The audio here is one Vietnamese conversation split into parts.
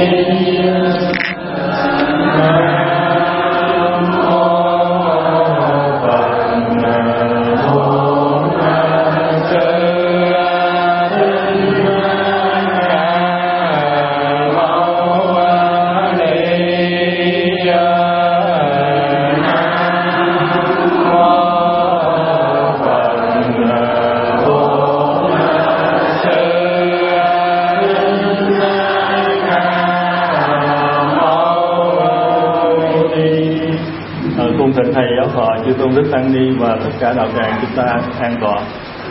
Thầy giáo thọ chư tôn đức tăng ni và tất cả đạo tràng chúng ta an toàn.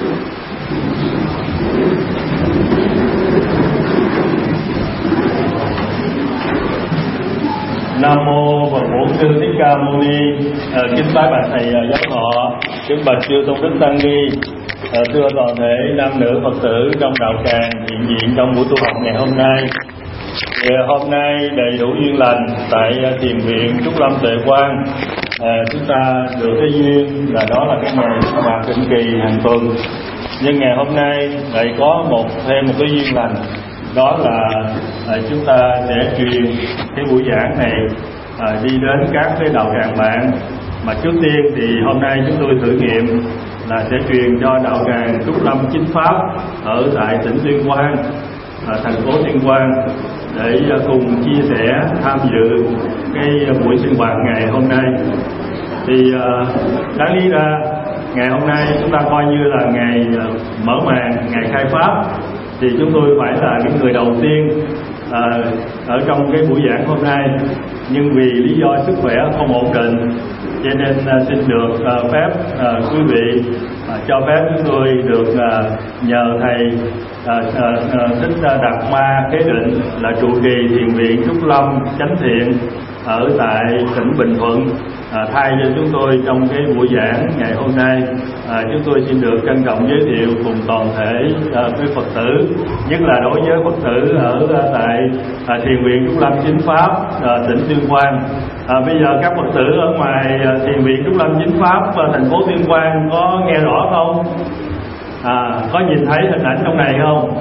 Nam mô Phật Bổn Sư Thích Ca Mâu Ni. Kính bái bạch thầy giáo thọ, kính bạch chư tôn đức tăng ni, thưa toàn thể nam nữ Phật tử trong đạo tràng hiện diện trong buổi tu học ngày hôm nay. Hôm nay đầy đủ duyên lành tại thiền viện Trúc Lâm Tuệ Quang, chúng ta được cái duyên là đó là cái ngày sinh hoạt định kỳ hàng tuần. Nhưng ngày hôm nay lại có thêm một cái duyên lành, đó là chúng ta sẽ truyền cái buổi giảng này đi đến các cái đạo tràng bạn. Mà trước tiên thì hôm nay chúng tôi thử nghiệm là sẽ truyền cho đạo tràng Trúc Lâm Chính Pháp ở tại tỉnh Tuyên Quang, thành phố Tuyên Quang, để cùng chia sẻ tham dự cái buổi sinh hoạt ngày hôm nay. Thì đáng lý ra ngày hôm nay chúng ta coi như là ngày mở màn, ngày khai pháp, thì chúng tôi phải là những người đầu tiên ở trong cái buổi giảng hôm nay. Nhưng vì lý do sức khỏe không ổn định, cho nên xin được phép quý vị cho phép chúng tôi được nhờ thầy Thích Đạt Ma Khế Định là trụ trì thiền viện Trúc Lâm Chánh Thiện ở tại tỉnh Bình Thuận thay cho chúng tôi trong cái buổi giảng ngày hôm nay. Chúng tôi xin được trân trọng giới thiệu cùng toàn thể quý Phật tử, nhất là đối với Phật tử ở tại thiền viện Trúc Lâm Chính Pháp tỉnh Tuyên Quang. Bây giờ các Phật tử ở ngoài thiền viện Trúc Lâm Chính Pháp thành phố Tuyên Quang có nghe rõ không? Có nhìn thấy hình ảnh trong này không?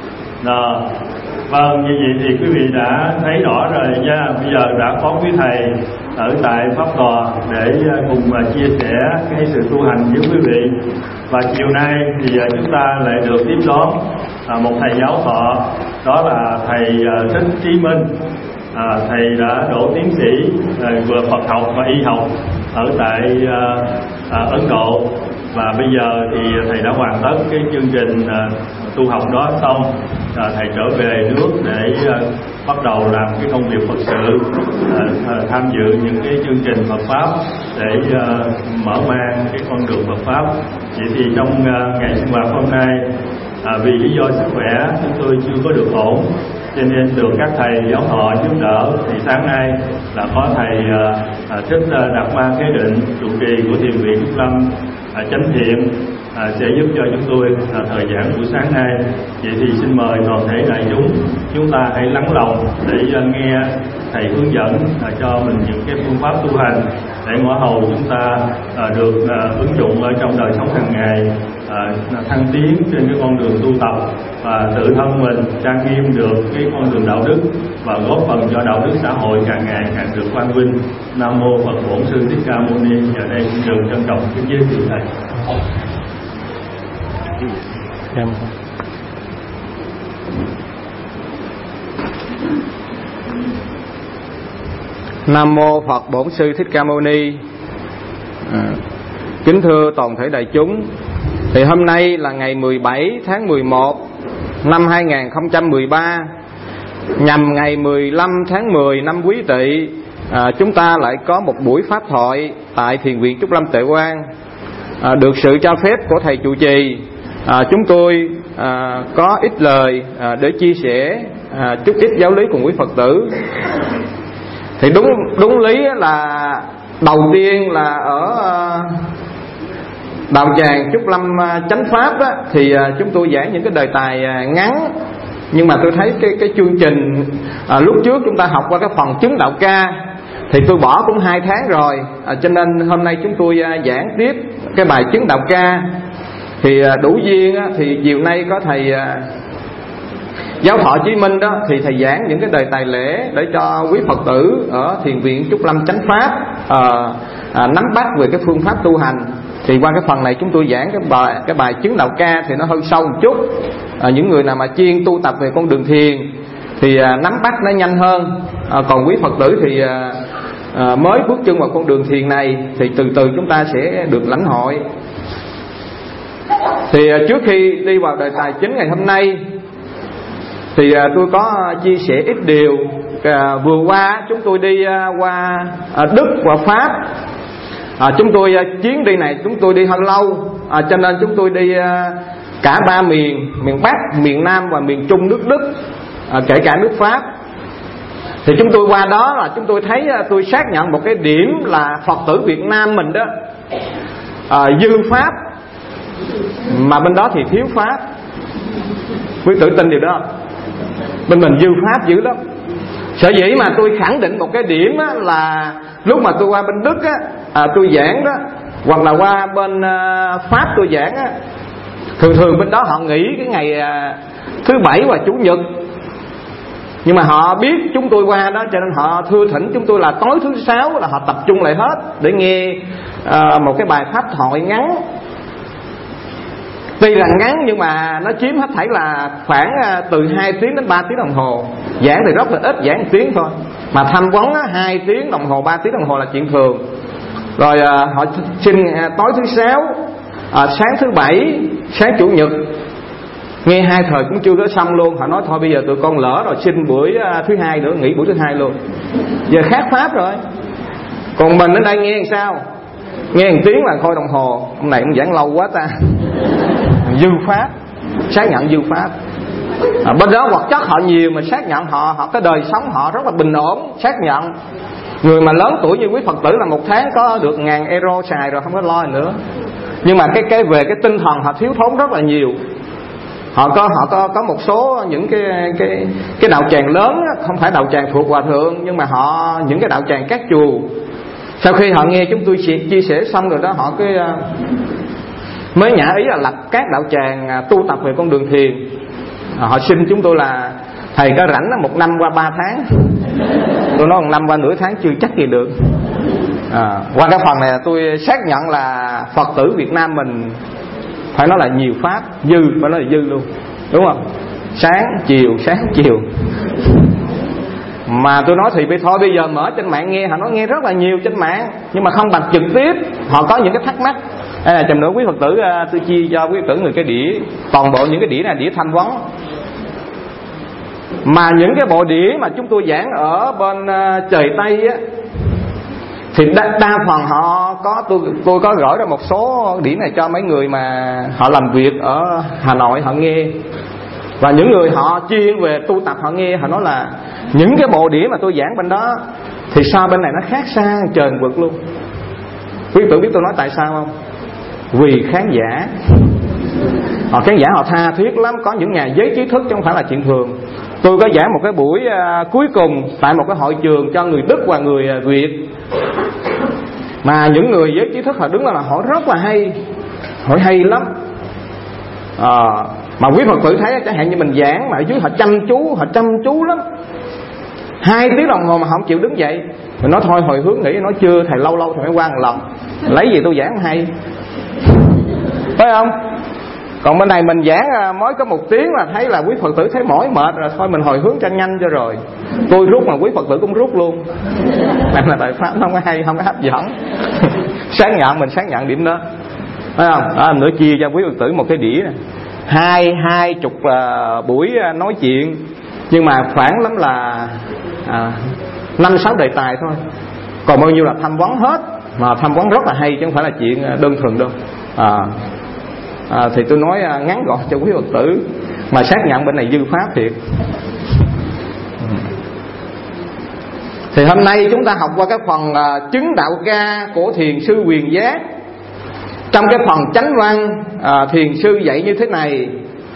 Vâng, như vậy thì quý vị đã thấy rõ rồi nha. Bây giờ đã có quý thầy ở tại Pháp Tòa để cùng chia sẻ cái sự tu hành với quý vị. Và chiều nay thì chúng ta lại được tiếp đón một thầy giáo thọ, đó là thầy Thích Trí Minh. Thầy đã đỗ tiến sĩ vừa Phật học và y học ở tại Ấn Độ, và bây giờ thì thầy đã hoàn tất cái chương trình tu học đó xong. Thầy trở về nước để bắt đầu làm cái công việc Phật sự, tham dự những cái chương trình Phật pháp để mở mang cái con đường Phật pháp. Vậy thì trong ngày sinh hoạt hôm nay, vì lý do sức khỏe chúng tôi chưa có được ổn, cho nên được các thầy giáo thọ giúp đỡ. Thì sáng nay là có thầy Thích Đạt Ma Khế Định, trụ trì của thiền viện Trúc Lâm Chánh Thiện, sẽ giúp cho chúng tôi thời giảng buổi sáng nay. Vậy thì xin mời toàn thể đại chúng ta hãy lắng lòng để nghe thầy hướng dẫn cho mình những cái phương pháp tu hành, để ngõ hầu chúng ta được ứng dụng ở trong đời sống hàng ngày, thăng tiến trên cái con đường tu tập, và tự thân mình trang nghiêm được cái con đường đạo đức, và góp phần cho đạo đức xã hội càng ngày càng được quang vinh. Nam mô Phật Bổn Sư Thích Ca Mâu Ni. Giờ đây xin được trân trọng kính giới thiệu thầy. Nam mô Phật Bổn Sư Thích Ca Mâu Ni. Kính thưa toàn thể đại chúng, thì hôm nay là ngày 17 tháng 11 năm 2013, nhằm ngày 15 tháng 10 năm Quý Tỵ, chúng ta lại có một buổi pháp thoại tại thiền viện Trúc Lâm Tuệ Quang. Được sự cho phép của thầy trụ trì, chúng tôi có ít lời để chia sẻ chút ít giáo lý cùng quý Phật tử. Thì đúng lý là đầu tiên là ở đạo tràng Trúc Lâm Chánh Pháp á, thì chúng tôi giảng những cái đề tài ngắn. Nhưng mà tôi thấy cái chương trình lúc trước chúng ta học qua cái phần chứng đạo ca thì tôi bỏ cũng 2 tháng rồi, cho nên hôm nay chúng tôi giảng tiếp cái bài chứng đạo ca. Thì đủ duyên á, thì chiều nay có thầy Giáo thọ Chí Minh đó thì thầy giảng những cái đề tài lễ để cho quý Phật tử ở thiền viện Trúc Lâm Chánh Pháp nắm bắt về cái phương pháp tu hành. Thì qua cái phần này chúng tôi giảng cái bài chứng đạo ca thì nó hơi sâu một chút. Những người nào mà chuyên tu tập về con đường thiền thì nắm bắt nó nhanh hơn. Còn quý Phật tử thì mới bước chân vào con đường thiền này thì từ từ chúng ta sẽ được lãnh hội. Thì trước khi đi vào đề tài chính ngày hôm nay thì tôi có chia sẻ ít điều. Vừa qua chúng tôi đi qua Đức và Pháp. Chúng tôi chuyến đi này chúng tôi đi hơi lâu, cho nên chúng tôi đi cả ba miền, miền Bắc, miền Nam và miền Trung nước Đức, kể cả nước Pháp. Thì chúng tôi qua đó là chúng tôi thấy, tôi xác nhận một cái điểm là Phật tử Việt Nam mình đó dư Pháp, mà bên đó thì thiếu Pháp. Quý tử tin điều đó? Bên mình dư Pháp dữ lắm. Sở dĩ mà tôi khẳng định một cái điểm á, là lúc mà tôi qua bên Đức á, tôi giảng đó, hoặc là qua bên Pháp tôi giảng á, thường bên đó họ nghỉ cái ngày thứ Bảy và Chủ nhật. Nhưng mà họ biết chúng tôi qua đó, cho nên họ thưa thỉnh chúng tôi là tối thứ Sáu là họ tập trung lại hết để nghe một cái bài pháp thoại ngắn. Tuy là ngắn nhưng mà nó chiếm hết thảy là khoảng từ 2 tiếng đến 3 tiếng đồng hồ. Giảng thì rất là ít, giảng 1 tiếng thôi. Mà tham vấn 2 tiếng đồng hồ, 3 tiếng đồng hồ là chuyện thường. Rồi họ xin tối thứ Sáu, sáng thứ Bảy, sáng Chủ nhật. Nghe 2 thời cũng chưa có xong luôn. Họ nói thôi bây giờ tụi con lỡ rồi, xin buổi thứ Hai nữa, nghỉ buổi thứ Hai luôn. Giờ khác Pháp rồi. Còn mình ở đây nghe làm sao? Nghe 1 tiếng là coi đồng hồ. Ông này cũng giảng lâu quá ta. Dư Pháp, xác nhận dư Pháp. Bên đó vật chất họ nhiều mà xác nhận họ cái đời sống họ rất là bình ổn, xác nhận. Người mà lớn tuổi như quý Phật tử là 1 tháng có được 1000 euro xài rồi, không có lo nữa. Nhưng mà cái về cái tinh thần họ thiếu thốn rất là nhiều. Họ có một số những cái đạo tràng lớn đó, không phải đạo tràng thuộc hòa thượng, nhưng mà những cái đạo tràng các chùa. Sau khi họ nghe chúng tôi chia sẻ xong rồi đó, họ mới nhả ý là lập các đạo tràng tu tập về con đường thiền. Họ xin chúng tôi là thầy có rảnh 1 năm qua 3 tháng. Tôi nói 1 năm qua nửa tháng chưa chắc gì được. Qua cái phần này là tôi xác nhận là Phật tử Việt Nam mình phải nói là nhiều Pháp, dư, phải nói là dư luôn, đúng không? Sáng chiều. Mà tôi nói thì thôi bây giờ mở trên mạng nghe, họ nói nghe rất là nhiều trên mạng, nhưng mà không bằng trực tiếp. Họ có những cái thắc mắc. Đây là chừng nữa quý Phật tử tôi chia cho quý Phật tử người cái đĩa, toàn bộ những cái đĩa này đĩa thanh vấn. Mà những cái bộ đĩa mà chúng tôi giảng ở bên trời Tây á, thì đa phần họ có tôi có gửi ra một số đĩa này cho mấy người mà họ làm việc ở Hà Nội họ nghe. Và những người họ chuyên về tu tập họ nghe, họ nói là những cái bộ đĩa mà tôi giảng bên đó thì sao bên này nó khác xa trời vực luôn. Quý vị biết tôi nói tại sao không? Vì khán giả. Khán giả họ tha thiết lắm, có những nhà giới trí thức chứ không phải là chuyện thường. Tôi có giảng một cái buổi cuối cùng tại một cái hội trường cho người Đức và người Việt. Mà những người giới trí thức họ đứng là họ rất là hay, họ hay lắm. Mà quý Phật tử thấy chẳng hạn như mình giảng mà ở dưới họ chăm chú lắm. 2 tiếng đồng hồ mà họ không chịu đứng dậy. Mình nói thôi hồi hướng nghĩ, nói chưa thầy lâu thầy mới qua một lần. Lấy gì tôi giảng hay, phải không? Còn bên này mình giảng mới có 1 tiếng là thấy là quý Phật tử thấy mỏi mệt rồi, thôi mình hồi hướng cho nhanh cho rồi. Tôi rút mà quý Phật tử cũng rút luôn. Nên là bài pháp không có hay, không có hấp dẫn. Mình xác nhận điểm đó, phải không? Nữa chia cho quý Phật tử một cái đĩa này. 20 buổi nói chuyện, nhưng mà khoảng lắm là 5-6 đề tài thôi. Còn bao nhiêu là tham vấn hết. Mà tham vấn rất là hay chứ không phải là chuyện đơn thuần đâu. Thì tôi nói ngắn gọn cho quý Phật tử, mà xác nhận bên này dư Pháp thiệt. Thì hôm nay chúng ta học qua cái phần chứng đạo ca của Thiền sư Quyền Giác. Trong cái phần chánh văn, Thiền sư dạy như thế này: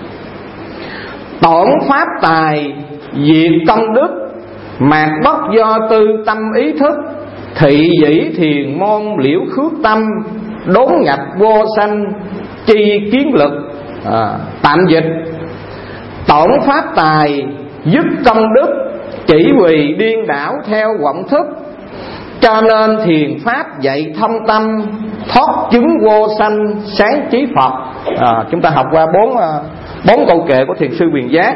tổn pháp tài, diệt công đức, mạt bất do tư tâm ý thức, thị dĩ thiền môn liễu khước tâm, đốn nhập vô sanh chi kiến lực. Tạm dịch: tổn pháp tài dứt công đức, chỉ vì điên đảo theo vọng thức. Cho nên thiền pháp dạy thông tâm, thoát chứng vô sanh sáng trí Phật. Chúng ta học qua bốn câu kệ của thiền sư Quyền Giác.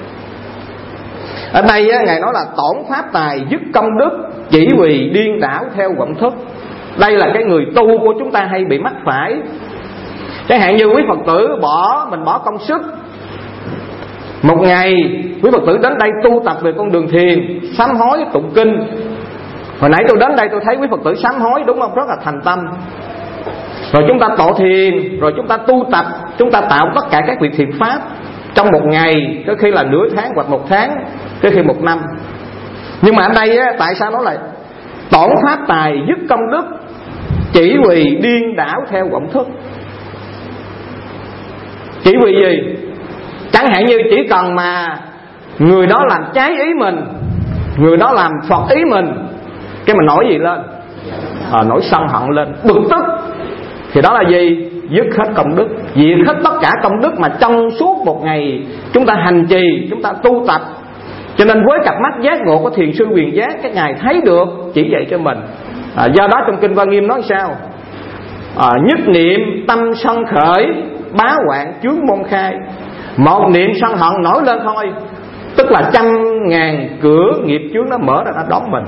Ở đây Ngài nói là tổn pháp tài dứt công đức, chỉ vì điên đảo theo vọng thức. Đây là cái người tu của chúng ta hay bị mắc phải. Chẳng hạn như quý Phật tử mình bỏ công sức. Một ngày quý Phật tử đến đây tu tập về con đường thiền, sám hối tụng kinh. Hồi nãy tôi đến đây tôi thấy quý Phật tử sám hối, đúng không? Rất là thành tâm. Rồi chúng ta tọa thiền, rồi chúng ta tu tập, chúng ta tạo tất cả các việc thiện pháp trong một ngày, có khi là nửa tháng hoặc một tháng, có khi một năm. Nhưng mà ở đây tại sao nó lại tổn pháp tài dứt công đức, chỉ vì điên đảo theo vọng thức? Chỉ vì gì? Chẳng hạn như chỉ cần mà người đó làm trái ý mình, người đó làm phật ý mình, cái mình nổi gì lên? Nổi sân hận lên, bực tức, thì đó là gì? Dứt hết công đức, diệt hết tất cả công đức mà trong suốt một ngày chúng ta hành trì, chúng ta tu tập. Cho nên với cặp mắt giác ngộ của thiền sư Quyền Giác, các ngài thấy được, chỉ dạy cho mình. Do đó trong kinh Hoa Nghiêm nói sao? Nhất niệm tâm sân khởi, bá hoạn chướng môn khai. Một niệm sân hận nổi lên thôi, tức là 100.000 cửa nghiệp chướng nó mở ra, nó đón mình.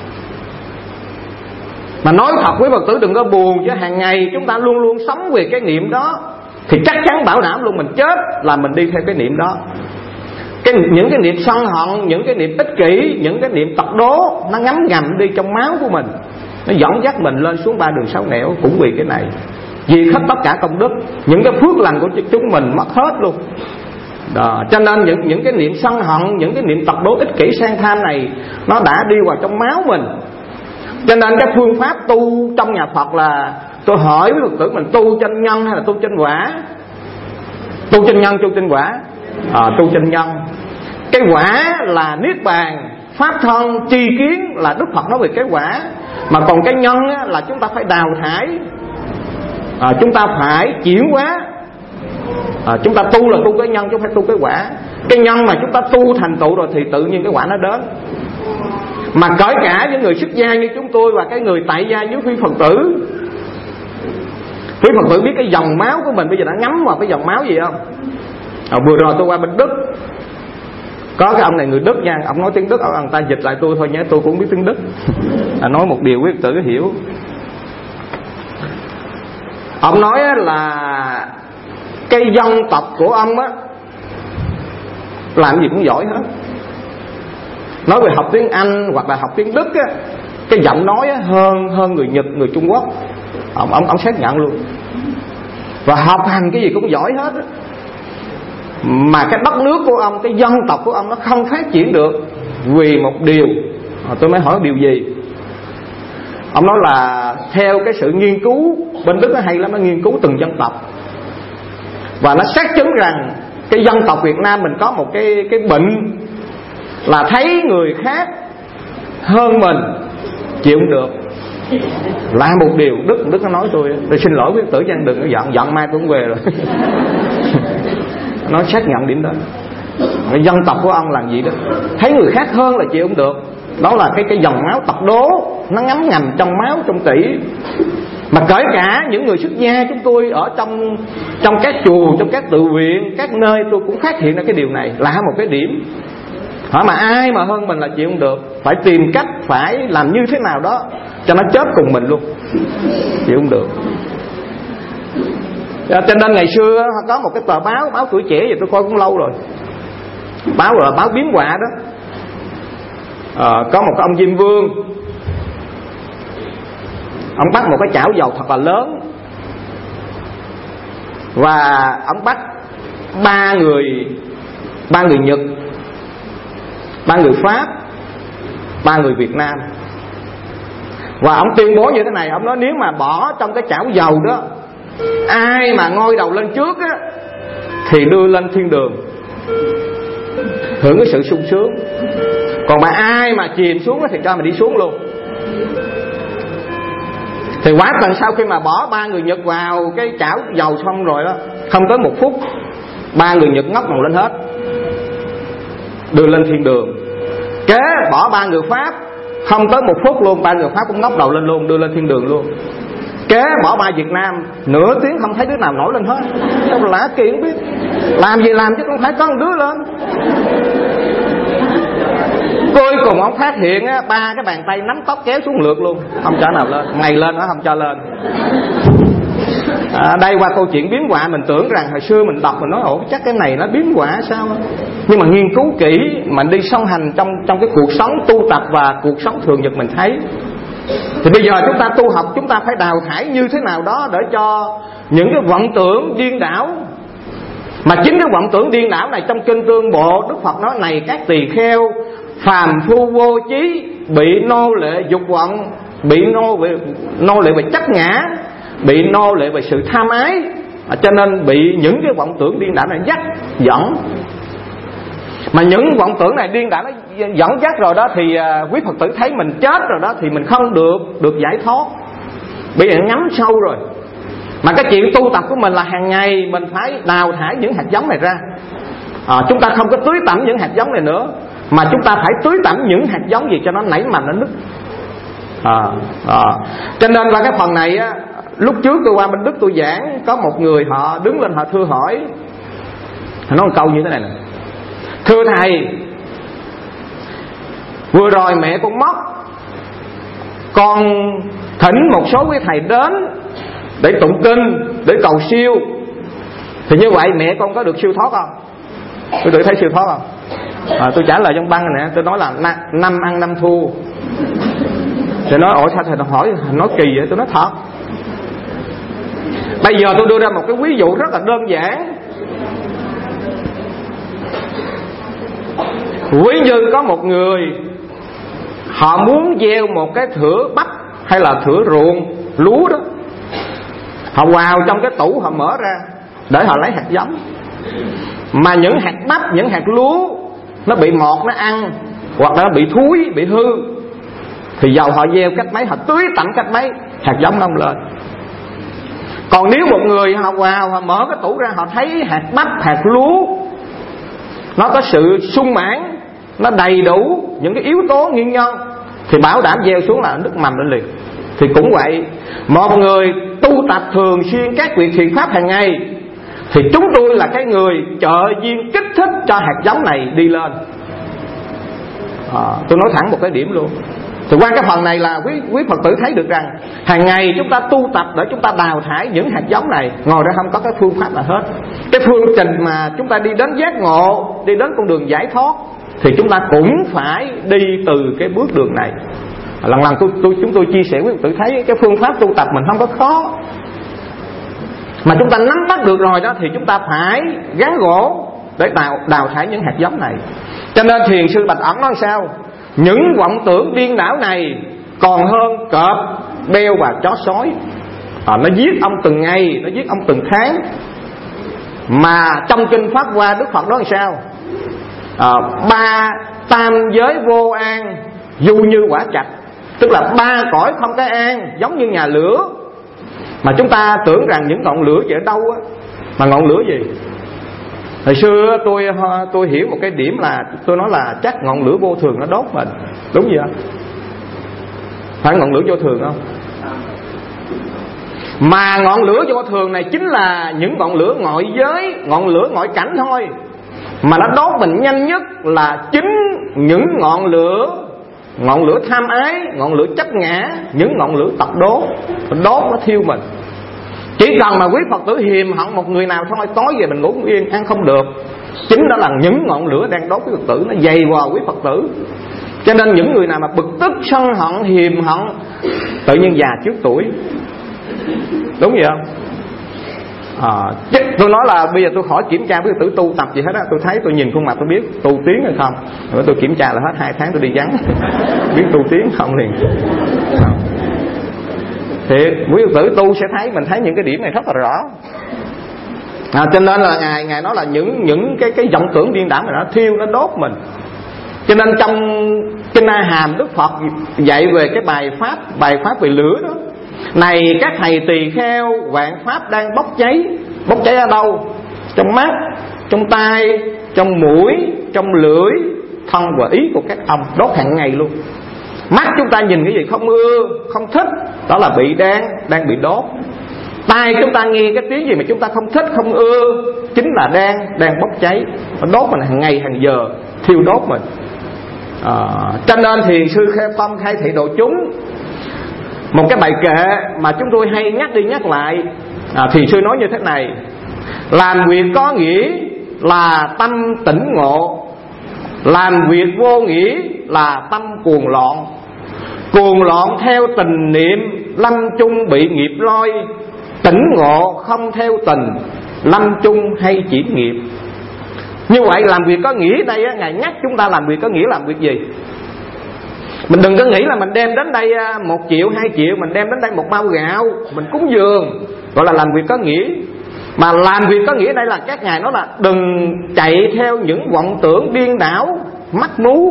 Mà nói thật quý Phật tử đừng có buồn, chứ hàng ngày chúng ta luôn luôn sống về cái niệm đó, thì chắc chắn bảo đảm luôn mình chết là mình đi theo cái niệm đó. Những cái niệm sân hận, những cái niệm ích kỷ, những cái niệm tật đố, nó ngấm ngầm đi trong máu của mình, nó dẫn dắt mình lên xuống ba đường sáu nẻo. Cũng vì cái này diệt hết tất cả công đức, những cái phước lành của chúng mình mất hết luôn đó. Cho nên những cái niệm sân hận, những cái niệm tật đố ích kỷ sang tham này, nó đã đi vào trong máu mình. Cho nên cái phương pháp tu trong nhà Phật là, tôi hỏi với Phật tử mình tu trên nhân hay là tu trên quả? Tu trên nhân, tu trên quả? Tu trên nhân. Cái quả là niết bàn, pháp thân, tri kiến là Đức Phật nói về cái quả. Mà còn cái nhân là chúng ta phải đào thải, chúng ta phải chuyển hóa. Chúng ta tu là tu cái nhân chứ không phải tu cái quả. Cái nhân mà chúng ta tu thành tựu rồi thì tự nhiên cái quả nó đến. Mà kể cả những người xuất gia như chúng tôi và cái người tại gia với quý Phật tử, quý Phật tử biết cái dòng máu của mình bây giờ đã ngấm vào cái dòng máu gì không? Vừa rồi tôi qua bên Đức, có cái ông này người Đức nha, ông nói tiếng Đức, ông ta dịch lại tôi thôi nhé, tôi cũng không biết tiếng Đức. Nói một điều quý Phật tử hiểu. Ông nói là cái dân tộc của ông á làm gì cũng giỏi hết. Nói về học tiếng Anh hoặc là học tiếng Đức á, cái giọng nói á, hơn người Nhật, người Trung Quốc. Ông xác nhận luôn. Và học hành cái gì cũng giỏi hết á. Mà cái đất nước của ông, cái dân tộc của ông nó không phát triển được vì một điều. Tôi mới hỏi điều gì? Ông nói là theo cái sự nghiên cứu, bên Đức nó hay lắm, nó nghiên cứu từng dân tộc, và nó xác chứng rằng cái dân tộc Việt Nam mình có một cái bệnh là thấy người khác hơn mình chịu không được. Là một điều Đức nó nói tôi xin lỗi quý tử Giang, đừng có giận mai tôi cũng về rồi. Nó xác nhận điểm đó. Cái dân tộc của ông làm gì đó, thấy người khác hơn là chịu không được. Đó là cái dòng máu tật đố, nó ngấm ngầm trong máu, trong tủy. Mà kể cả những người xuất gia chúng tôi ở trong các chùa, trong các tự viện, các nơi, tôi cũng phát hiện ra cái điều này là một cái điểm. Mà ai mà hơn mình là chịu không được, phải tìm cách, phải làm như thế nào đó cho nó chết cùng mình luôn, chịu không được. Cho nên ngày xưa có một cái tờ báo Tuổi Trẻ, vậy tôi coi cũng lâu rồi, báo là báo Biếm Họa đó. Có một cái ông Diêm Vương, ông bắt một cái chảo dầu thật là lớn, và ông bắt ba người Nhật, 3 người Pháp, 3 người Việt Nam. Và ông tuyên bố như thế này, ông nói nếu mà bỏ trong cái chảo dầu đó, ai mà ngoi đầu lên trước á, thì đưa lên thiên đường, hưởng cái sự sung sướng. Còn mà ai mà chìm xuống thì cho mình đi xuống luôn. Thì quả thật sau khi mà bỏ 3 người Nhật vào cái chảo dầu xong rồi đó, không tới 1 phút 3 người Nhật ngóc đầu lên hết. đưa lên thiên đường. Kế bỏ 3 người Pháp, không tới 1 phút luôn 3 người Pháp cũng ngóc đầu lên luôn, đưa lên thiên đường luôn. Kế bỏ 3 Việt Nam, nửa tiếng không thấy đứa nào nổi lên hết. Đâu lạ kỳ không biết. Làm gì làm chứ không phải có một đứa lên. Cuối cùng ông phát hiện 3 cái bàn tay nắm tóc kéo xuống lượt luôn, không cho nào lên. Mày lên nó không cho lên. Đây qua câu chuyện biến họa, mình tưởng rằng hồi xưa mình đọc mình nói ủa chắc cái này nó biến họa sao. Nhưng mà nghiên cứu kỹ, mình đi song hành trong cái cuộc sống tu tập và cuộc sống thường nhật mình thấy. Thì bây giờ chúng ta tu học, chúng ta phải đào thải như thế nào đó để cho những cái vọng tưởng điên đảo. Mà chính cái vọng tưởng điên đảo này trong kinh Tương Bộ, Đức Phật nói này các tỳ kheo, phàm phu vô trí, bị nô lệ dục vọng, bị nô lệ về chấp ngã, bị nô lệ về sự tham ái, cho nên bị những cái vọng tưởng điên đảo này dắt dẫn. Mà những vọng tưởng này điên đảo nó dẫn dắt rồi đó thì quý Phật tử thấy mình chết rồi đó thì mình không được giải thoát, bị ngắm sâu rồi. Mà cái chuyện tu tập của mình là hàng ngày mình phải đào thải những hạt giống này ra. Chúng ta không có tưới tẩm những hạt giống này nữa, mà chúng ta phải tưới tẩm những hạt giống gì cho nó nảy mầm nó nứt. Cho nên qua cái phần này á, lúc trước tôi qua Minh Đức tôi giảng, có một người họ đứng lên họ thưa hỏi, họ nói một câu như thế này nè: thưa thầy, vừa rồi mẹ con mất, con thỉnh một số quý thầy đến để tụng kinh, để cầu siêu, thì như vậy mẹ con có được siêu thoát không? Tôi tự thấy siêu thoát không? Tôi trả lời trong băng này nè, tôi nói là 5 ăn 5 thua. Thì nói ủa sao thầy hỏi nói kỳ vậy? Tôi nói thật. Bây giờ tôi đưa ra một cái ví dụ rất là đơn giản. Ví như có một người họ muốn gieo một cái thửa bắp hay là thửa ruộng lúa đó, họ vào trong cái tủ họ mở ra để họ lấy hạt giống. Mà những hạt bắp, những hạt lúa nó bị mọt, nó ăn, hoặc là nó bị thúi, bị hư, thì dầu họ gieo cách mấy, họ tưới tẩm cách mấy, hạt giống nó không lên. Còn nếu một người họ vào, họ mở cái tủ ra, họ thấy hạt bắp, hạt lúa nó có sự sung mãn, nó đầy đủ những cái yếu tố nguyên nhân, thì bảo đảm gieo xuống là nước mầm lên liền. Thì cũng vậy, một người tu tập thường xuyên các việc thiện pháp hàng ngày, thì chúng tôi là cái người trợ duyên kích thích cho hạt giống này đi lên. Tôi nói thẳng một cái điểm luôn. Thì qua cái phần này là quý Phật tử thấy được rằng hàng ngày chúng ta tu tập để chúng ta đào thải những hạt giống này. Ngồi đó không có cái phương pháp nào hết. Cái phương trình mà chúng ta đi đến giác ngộ, đi đến con đường giải thoát, thì chúng ta cũng phải đi từ cái bước đường này. Lần lần chúng tôi chia sẻ với quý Phật tử thấy cái phương pháp tu tập mình không có khó, mà chúng ta nắm bắt được rồi đó thì chúng ta phải gắn gỗ để đào thải những hạt giống này. Cho nên thiền sư Bạch Ẩn nói sao? Những vọng tưởng điên đảo này còn hơn cọp, beo và chó sói. Nó giết ông từng ngày, nó giết ông từng tháng. Mà trong kinh Pháp Hoa, Đức Phật nói sao? 3 tam giới vô an, du như quả trạch. Tức là 3 cõi không có an, giống như nhà lửa. Mà chúng ta tưởng rằng những ngọn lửa ở đâu á, mà ngọn lửa gì? Hồi xưa tôi hiểu một cái điểm là tôi nói là chắc ngọn lửa vô thường nó đốt mình. Đúng vậy không? Phải ngọn lửa vô thường không? Mà ngọn lửa vô thường này chính là những ngọn lửa ngoại giới, ngọn lửa ngoại cảnh thôi. Mà nó đốt mình nhanh nhất là chính những ngọn lửa tham ái, ngọn lửa chấp ngã, những ngọn lửa tập đốt. Đốt nó thiêu mình. Chỉ cần mà quý Phật tử hiềm hận một người nào thôi, tối về mình ngủ không yên, ăn không được. Chính đó là những ngọn lửa đang đốt quý Phật tử, nó dày vào quý Phật tử. Cho nên những người nào mà bực tức, sân hận, hiềm hận, tự nhiên già trước tuổi. Đúng vậy không? Tôi nói là bây giờ tôi khỏi kiểm tra với Phật tử tu tập gì hết á. Tôi thấy, tôi nhìn khuôn mặt tôi biết tu tiến hay không. Rồi tôi kiểm tra là hết 2 tháng tôi đi vắng, biết tu tiến không liền. Thì quý Phật tử tu sẽ thấy, mình thấy những cái điểm này rất là rõ. Cho nên là Ngài nói là những cái vọng tưởng điên đảo này nó thiêu, nó đốt mình. Cho nên trong Kinh A Hàm, Đức Phật dạy về cái bài pháp về lửa đó. Này các thầy tỳ kheo, vạn pháp đang bốc cháy. Bốc cháy ở đâu? Trong mắt, trong tai, trong mũi, trong lưỡi, thân và ý của các ông, đốt hàng ngày luôn. Mắt chúng ta nhìn cái gì không ưa, không thích, đó là bị đang bị đốt. Tai chúng ta nghe cái tiếng gì mà chúng ta không thích, không ưa, chính là đang bốc cháy, nó đốt mình hàng ngày hàng giờ, thiêu đốt mình. Cho nên Thiền sư Khê Tâm khai thị độ chúng một cái bài kệ mà chúng tôi hay nhắc đi nhắc lại. Thiền sư nói như thế này: làm việc có nghĩa là tâm tỉnh ngộ, làm việc vô nghĩa là tâm cuồng loạn. Cuồng loạn theo tình niệm, lâm chung bị nghiệp lôi. Tỉnh ngộ không theo tình, lâm chung hay chuyển nghiệp. Như vậy làm việc có nghĩa đây á, Ngài nhắc chúng ta làm việc có nghĩa làm việc gì? Mình đừng có nghĩ là mình đem đến đây 1 triệu, 2 triệu, mình đem đến đây 1 bao gạo, mình cúng dường, gọi là làm việc có nghĩa. Mà làm việc có nghĩa đây là các ngài nói là đừng chạy theo những vọng tưởng điên đảo, mắc mú.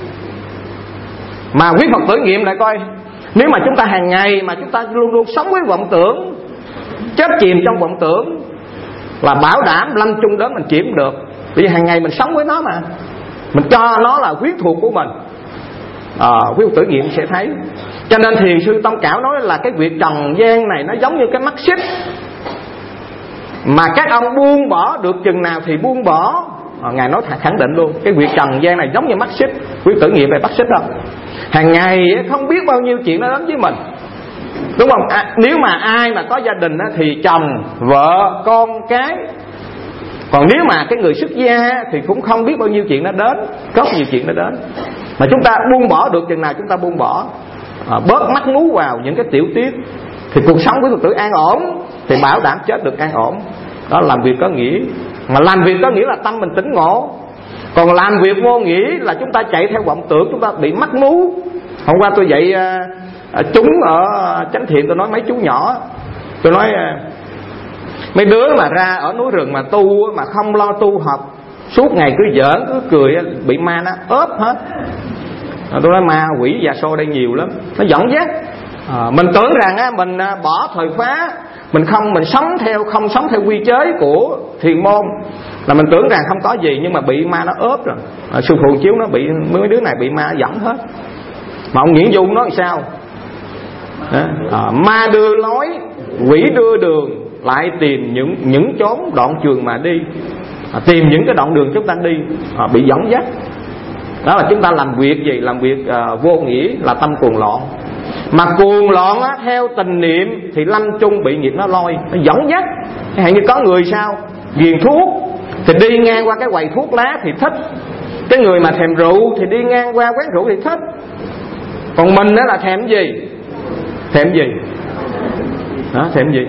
Mà quý Phật tử nghiệm lại coi, nếu mà chúng ta hàng ngày mà chúng ta luôn luôn sống với vọng tưởng, chết chìm trong vọng tưởng, là bảo đảm lâm chung đến mình chịu được. Vì hàng ngày mình sống với nó mà, mình cho nó là huyết thuộc của mình. Quý Phật tử nghiệm sẽ thấy. Cho nên Thiền sư Tông Cảo nói là cái việc trần gian này nó giống như cái mắt xích, mà các ông buông bỏ được chừng nào thì buông bỏ. Ngài nói khẳng định luôn, cái việc trần gian này giống như mắt xích. Quý tử nghiệm về mắt xích không? Hàng ngày không biết bao nhiêu chuyện nó đến với mình, đúng không? Nếu mà ai mà có gia đình thì chồng, vợ, con cái. Còn nếu mà cái người xuất gia thì cũng không biết bao nhiêu chuyện nó đến, rất nhiều chuyện nó đến. Mà chúng ta buông bỏ được chừng nào chúng ta buông bỏ, bớt mắc mú vào những cái tiểu tiết, thì cuộc sống của Phật tử an ổn, thì bảo đảm chết được an ổn. Đó là làm việc có nghĩa. Mà làm việc có nghĩa là tâm mình tỉnh ngộ. Còn làm việc vô nghĩa là chúng ta chạy theo vọng tưởng, chúng ta bị mắc mú. Hôm qua tôi dạy chúng ở Chánh Thiện, tôi nói mấy chú nhỏ, tôi nói mấy đứa mà ra ở núi rừng mà tu mà không lo tu học, suốt ngày cứ giỡn cứ cười, bị ma nó ốp hết. Tôi nói ma quỷ già xô đây nhiều lắm, nó dẫn dắt. Mình tưởng rằng mình bỏ thời phá, mình không sống theo quy chế của thiền môn, là mình tưởng rằng không có gì, nhưng mà bị ma nó ốp rồi. Sư phụ chiếu nó bị mấy đứa này bị ma dẫn hết. Mà ông Nguyễn Dung nói sao? Ma đưa lối, quỷ đưa đường, lại tìm những chốn đoạn trường mà đi. Tìm những cái đoạn đường chúng ta đi, bị dẫn dắt. Đó là chúng ta làm việc gì? Làm việc vô nghĩa là tâm cuồng loạn. Mà cuồng loạn theo tình niệm thì lâm chung bị nghiệp nó lôi, nó dẫn dắt. Hay như có người sao ghiền thuốc thì đi ngang qua cái quầy thuốc lá thì thích, cái người mà thèm rượu thì đi ngang qua quán rượu thì thích. Còn mình đó là thèm gì? Thèm gì? Thèm gì?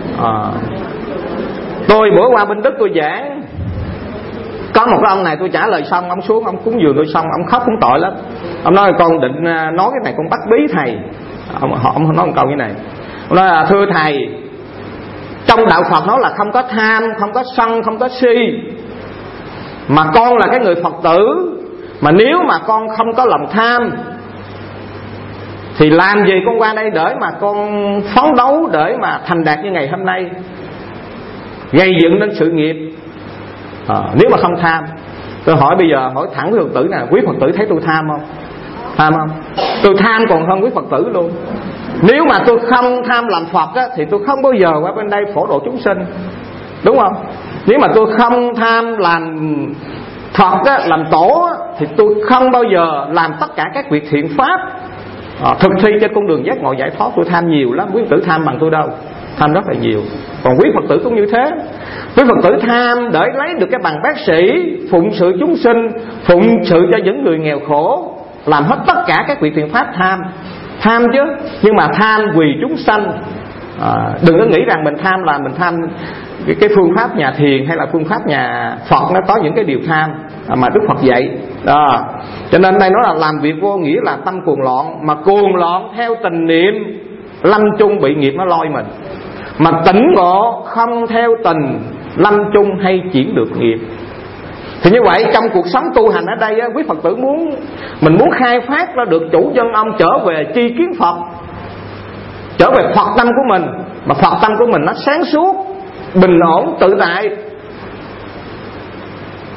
Tôi bữa qua Bình Đức tôi giảng, có một cái ông này tôi trả lời xong, ông xuống ông cúng dường tôi xong, ông khóc cũng tội lắm. Ông nói con định nói cái này con bắt bí thầy. Ông nói một câu như này, ông nói là thưa thầy, trong đạo Phật nói là không có tham, không có sân, không có si. Mà con là cái người Phật tử, mà nếu mà con không có lòng tham thì làm gì con qua đây để mà con phấn đấu để mà thành đạt như ngày hôm nay, gây dựng nên sự nghiệp. Nếu mà không tham, tôi hỏi bây giờ hỏi thẳng với Phật tử nè, quý Phật tử thấy tôi tham không? Tham không? Tôi tham còn hơn quý Phật tử luôn. Nếu mà tôi không tham làm Phật thì tôi không bao giờ qua bên đây phổ độ chúng sinh, đúng không? Nếu mà tôi không tham làm Phật làm tổ thì tôi không bao giờ làm tất cả các việc thiện pháp, thực thi trên con đường giác ngộ giải thoát. Tôi tham nhiều lắm, quý Phật tử tham bằng tôi đâu, tham rất là nhiều. Còn quý Phật tử cũng như thế. Quý Phật tử tham để lấy được cái bằng bác sĩ, phụng sự chúng sinh, phụng sự cho những người nghèo khổ, làm hết tất cả các việc thiện pháp. Tham chứ, nhưng mà tham vì chúng sanh. Đừng có nghĩ rằng mình tham là mình tham cái phương pháp nhà thiền hay là phương pháp nhà Phật nó có những cái điều tham mà Đức Phật dạy. Cho nên đây nó là làm việc vô nghĩa là tâm cuồng loạn. Mà cuồng loạn theo tình niệm, lâm chung bị nghiệp nó lôi mình. Mà tỉnh ngộ không theo tình, lâm chung hay chuyển được nghiệp. Thì như vậy trong cuộc sống tu hành ở đây quý Phật tử mình muốn khai phát ra được chủ dân ông, trở về tri kiến Phật, trở về Phật tâm của mình. Mà Phật tâm của mình nó sáng suốt, bình ổn, tự tại,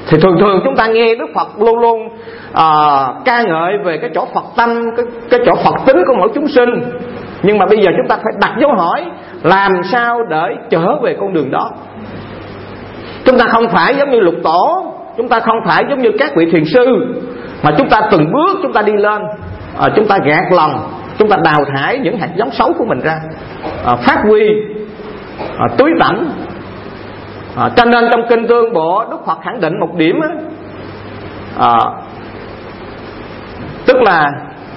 Thì thường thường chúng ta nghe Đức Phật luôn luôn ca ngợi về cái chỗ Phật tâm, cái chỗ Phật tính của mỗi chúng sinh. Nhưng mà bây giờ chúng ta phải đặt dấu hỏi, làm sao để trở về con đường đó. Chúng ta không phải giống như Lục Tổ, chúng ta không phải giống như các vị thiền sư, mà chúng ta từng bước chúng ta đi lên. Chúng ta gạt lòng, chúng ta đào thải những hạt giống xấu của mình ra, phát huy túi tẩm. Cho nên trong Kinh Tương Bộ, Đức Phật khẳng định một điểm tức là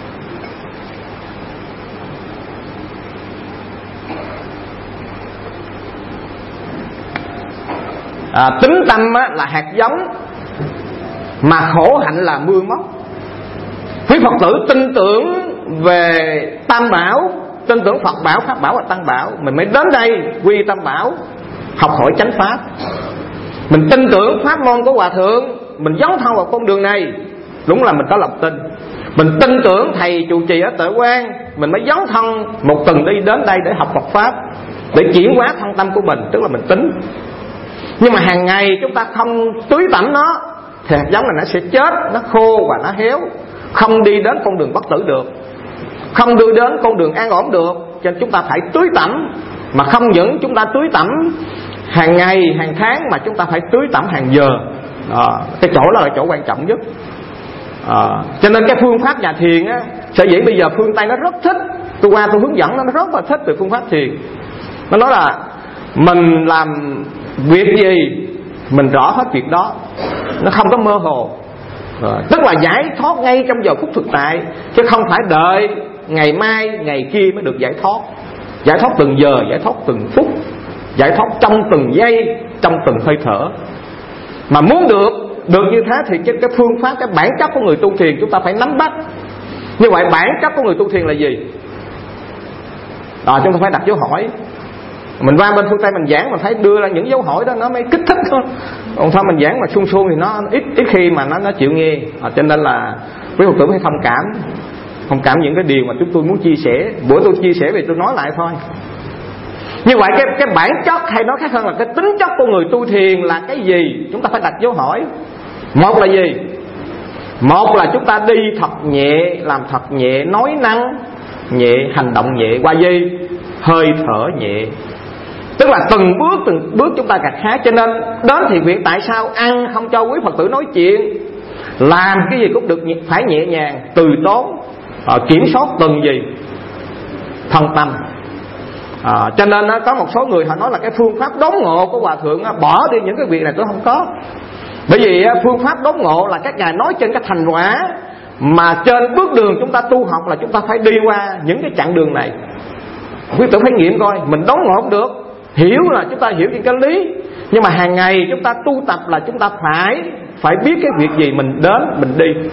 tính tâm là hạt giống, mà khổ hạnh là mưa móc. Quý Phật tử tin tưởng về Tam Bảo, tin tưởng Phật Bảo, Pháp Bảo và Tăng Bảo, mình mới đến đây quy Tam Bảo, học hỏi chánh pháp. Mình tin tưởng pháp môn của Hòa Thượng, mình dấn thân vào con đường này, đúng là mình có lòng tin. Mình tin tưởng thầy trụ trì ở Tuệ Quang, mình mới dấn thân một tuần đi đến đây để học Phật pháp, để chuyển hóa thân tâm của mình, tức là mình tính. Nhưng mà hàng ngày chúng ta không tưới tẩm nó, thì hạt giống này nó sẽ chết, nó khô và nó héo, không đi đến con đường bất tử được, không đưa đến con đường an ổn được. Cho nên chúng ta phải tưới tẩm. Mà không những chúng ta tưới tẩm hàng ngày, hàng tháng, mà chúng ta phải tưới tẩm hàng giờ. Cái chỗ đó là chỗ quan trọng nhất. Cho nên cái phương pháp nhà thiền á, sở dĩ bây giờ phương Tây nó rất thích, tôi qua tôi hướng dẫn nó rất là thích về phương pháp thiền. Nó nói là mình làm việc gì mình rõ hết việc đó, nó không có mơ hồ. Tức là giải thoát ngay trong giờ phút thực tại, chứ không phải đợi ngày mai, ngày kia mới được giải thoát. Giải thoát từng giờ, giải thoát từng phút, giải thoát trong từng giây, trong từng hơi thở. Mà muốn được như thế thì cái phương pháp, cái bản chất của người tu thiền chúng ta phải nắm bắt. Như vậy bản chất của người tu thiền là gì? Chúng ta phải đặt dấu hỏi. Mình qua bên phương Tây mình giảng, mình thấy đưa ra những dấu hỏi đó nó mới kích thích thôi. Còn sao mình giảng mà suông suông thì nó ít khi mà nó chịu nghe. Cho nên là quý Phật tử phải thông cảm những cái điều mà chúng tôi muốn chia sẻ. Bữa tôi chia sẻ vì tôi nói lại thôi. Như vậy cái bản chất, hay nói khác hơn là cái tính chất của người tu thiền là cái gì? Chúng ta phải đặt dấu hỏi. Một là gì? Một là chúng ta đi thật nhẹ, làm thật nhẹ, nói năng nhẹ, hành động nhẹ, qua gì? Hơi thở nhẹ. Tức là từng bước chúng ta gặt hái. Cho nên đến thì viện tại sao ăn không cho quý Phật tử nói chuyện, làm cái gì cũng được phải nhẹ nhàng, từ tốn, kiểm soát từng gì? Thân tâm. Cho nên có một số người họ nói là cái phương pháp đốn ngộ của Hòa Thượng bỏ đi những cái việc này tôi không có. Bởi vì phương pháp đốn ngộ là các ngài nói trên cái thành quả, mà trên bước đường chúng ta tu học là chúng ta phải đi qua những cái chặng đường này. Quý tử phải nghiệm coi, mình đốn ngộ không được. Hiểu là chúng ta hiểu những cái lý, nhưng mà hàng ngày chúng ta tu tập là chúng ta phải biết cái việc gì mình đến, mình đi.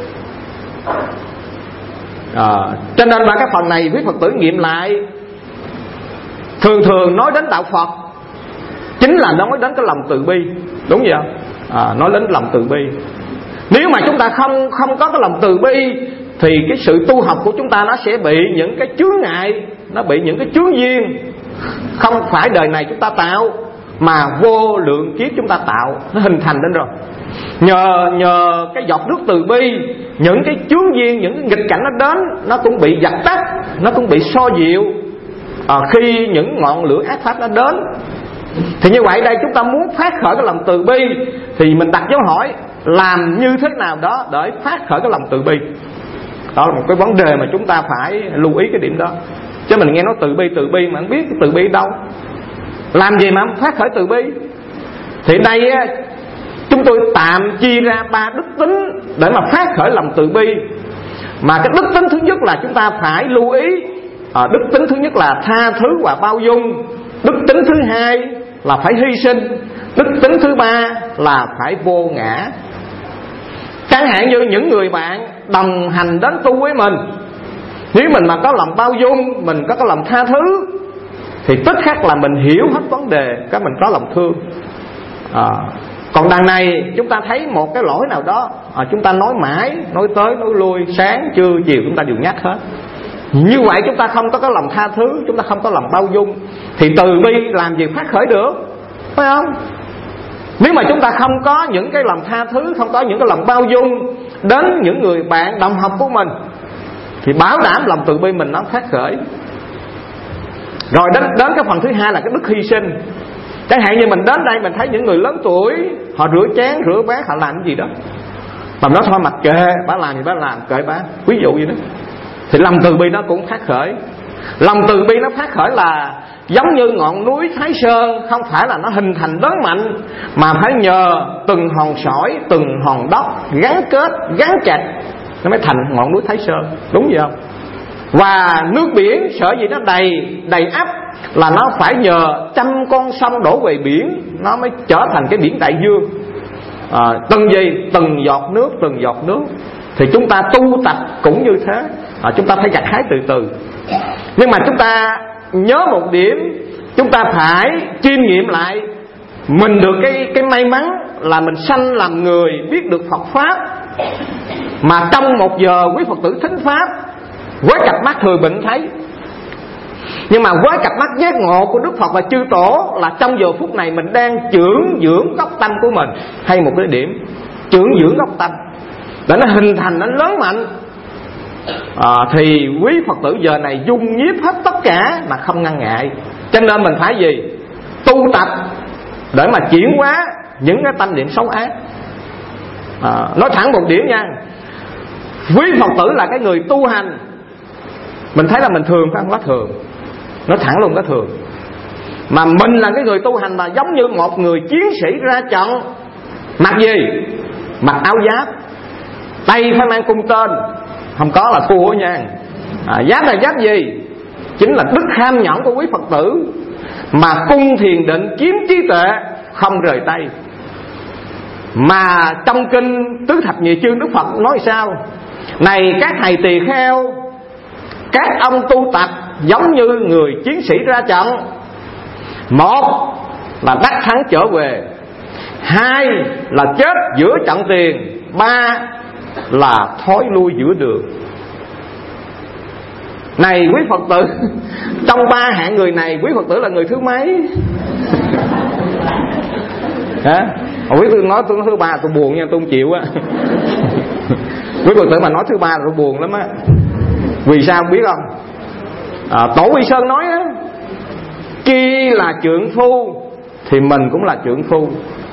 Cho nên là cái phần này quý Phật tử nghiệm lại. Thường nói đến đạo Phật chính là nói đến cái lòng từ bi, đúng vậy không? Nói đến lòng từ bi. Nếu mà chúng ta không có cái lòng từ bi thì cái sự tu học của chúng ta nó sẽ bị những cái chướng ngại, nó bị những cái chướng duyên. Không phải đời này chúng ta tạo, mà vô lượng kiếp chúng ta tạo, nó hình thành lên rồi. Nhờ cái giọt nước từ bi, những cái chướng duyên, những cái nghịch cảnh nó đến, nó cũng bị dập tắt, nó cũng bị so dịu khi những ngọn lửa ác pháp nó đến. Thì như vậy đây chúng ta muốn phát khởi cái lòng từ bi thì mình đặt dấu hỏi làm như thế nào đó để phát khởi cái lòng từ bi. Đó là một cái vấn đề mà chúng ta phải lưu ý cái điểm đó. Chứ mình nghe nói từ bi mà không biết từ bi đâu, làm gì mà phát khởi từ bi. Thì đây chúng tôi tạm chia ra 3 đức tính để mà phát khởi lòng từ bi. Mà cái đức tính thứ nhất là chúng ta phải lưu ý. Đức tính thứ nhất là tha thứ và bao dung. Đức tính thứ hai là phải hy sinh. Đức tính thứ ba là phải vô ngã. Chẳng hạn như những người bạn đồng hành đến tu với mình, nếu mình mà có lòng bao dung, mình có cái lòng tha thứ, thì tức khắc là mình hiểu hết vấn đề, cái mình có lòng thương. Còn đằng này chúng ta thấy một cái lỗi nào đó, chúng ta nói mãi, nói tới nói lui, sáng trưa chiều chúng ta đều nhắc hết. Như vậy chúng ta không có cái lòng tha thứ, chúng ta không có lòng bao dung, thì từ bi làm gì phát khởi được, phải không? Nếu mà chúng ta không có những cái lòng tha thứ, không có những cái lòng bao dung đến những người bạn đồng học của mình, thì bảo đảm lòng từ bi mình nó phát khởi. Rồi đến cái phần thứ hai là cái đức hy sinh. Chẳng hạn như mình đến đây mình thấy những người lớn tuổi, họ rửa chén, rửa bát, họ làm cái gì đó, mà nói thôi mặc kệ, bả làm gì bả làm, kệ bả, ví dụ như đó, thì lòng từ bi nó cũng phát khởi. Lòng từ bi nó phát khởi là giống như ngọn núi Thái Sơn, không phải là nó hình thành lớn mạnh, mà phải nhờ từng hòn sỏi, từng hòn đất gắn kết, gắn chặt, nó mới thành ngọn núi Thái Sơn. Đúng vậy không? Và nước biển sở dĩ nó đầy ắp là nó phải nhờ trăm con sông đổ về biển, nó mới trở thành cái biển đại dương. Từng giọt nước. Thì chúng ta tu tập cũng như thế. Chúng ta phải gặt hái từ từ. Nhưng mà chúng ta nhớ một điểm, chúng ta phải chiêm nghiệm lại mình được cái may mắn là mình sanh làm người biết được Phật Pháp, mà trong 1 giờ quý Phật tử thính Pháp với cặp mắt thừa bệnh thấy. Nhưng mà với cặp mắt giác ngộ của Đức Phật và chư Tổ là trong giờ phút này mình đang chưởng dưỡng gốc tâm của mình. Hay một cái điểm, chưởng dưỡng gốc tâm để nó hình thành, nó lớn mạnh. Thì quý Phật tử giờ này dung nhiếp hết tất cả mà không ngăn ngại. Cho nên mình phải gì? Tu tập để mà chuyển hóa những cái tâm niệm xấu ác. Nói thẳng một điểm nha, quý Phật tử là cái người tu hành, mình thấy là mình thường phải không? Quá thường. Nói thẳng luôn, có thường. Mà mình là cái người tu hành mà giống như một người chiến sĩ ra trận. Mặc gì? Mặc áo giáp, tay phải mang cung tên, không có là cua nha. Giáp là giáp gì? Chính là đức kham nhẫn của quý Phật tử. Mà cung thiền định kiếm trí tuệ không rời tay. Mà trong kinh Tứ Thập Nhị Chương Đức Phật nói sao? Này các thầy tỳ kheo, các ông tu tập giống như người chiến sĩ ra trận. 1 là đắc thắng trở về, 2 là chết giữa trận tiền, 3 là thối lui giữa đường. Này quý Phật tử, trong 3 hạng người này, quý Phật tử là người thứ mấy? Hả? Quý tôi nói tôi thứ 3 tôi buồn nha, tôi không chịu á. Quý Phật tử mà nói thứ 3 là tôi buồn lắm á. Vì sao biết không? Tổ Quy Sơn nói á, khi là trượng phu thì mình cũng là trượng phu.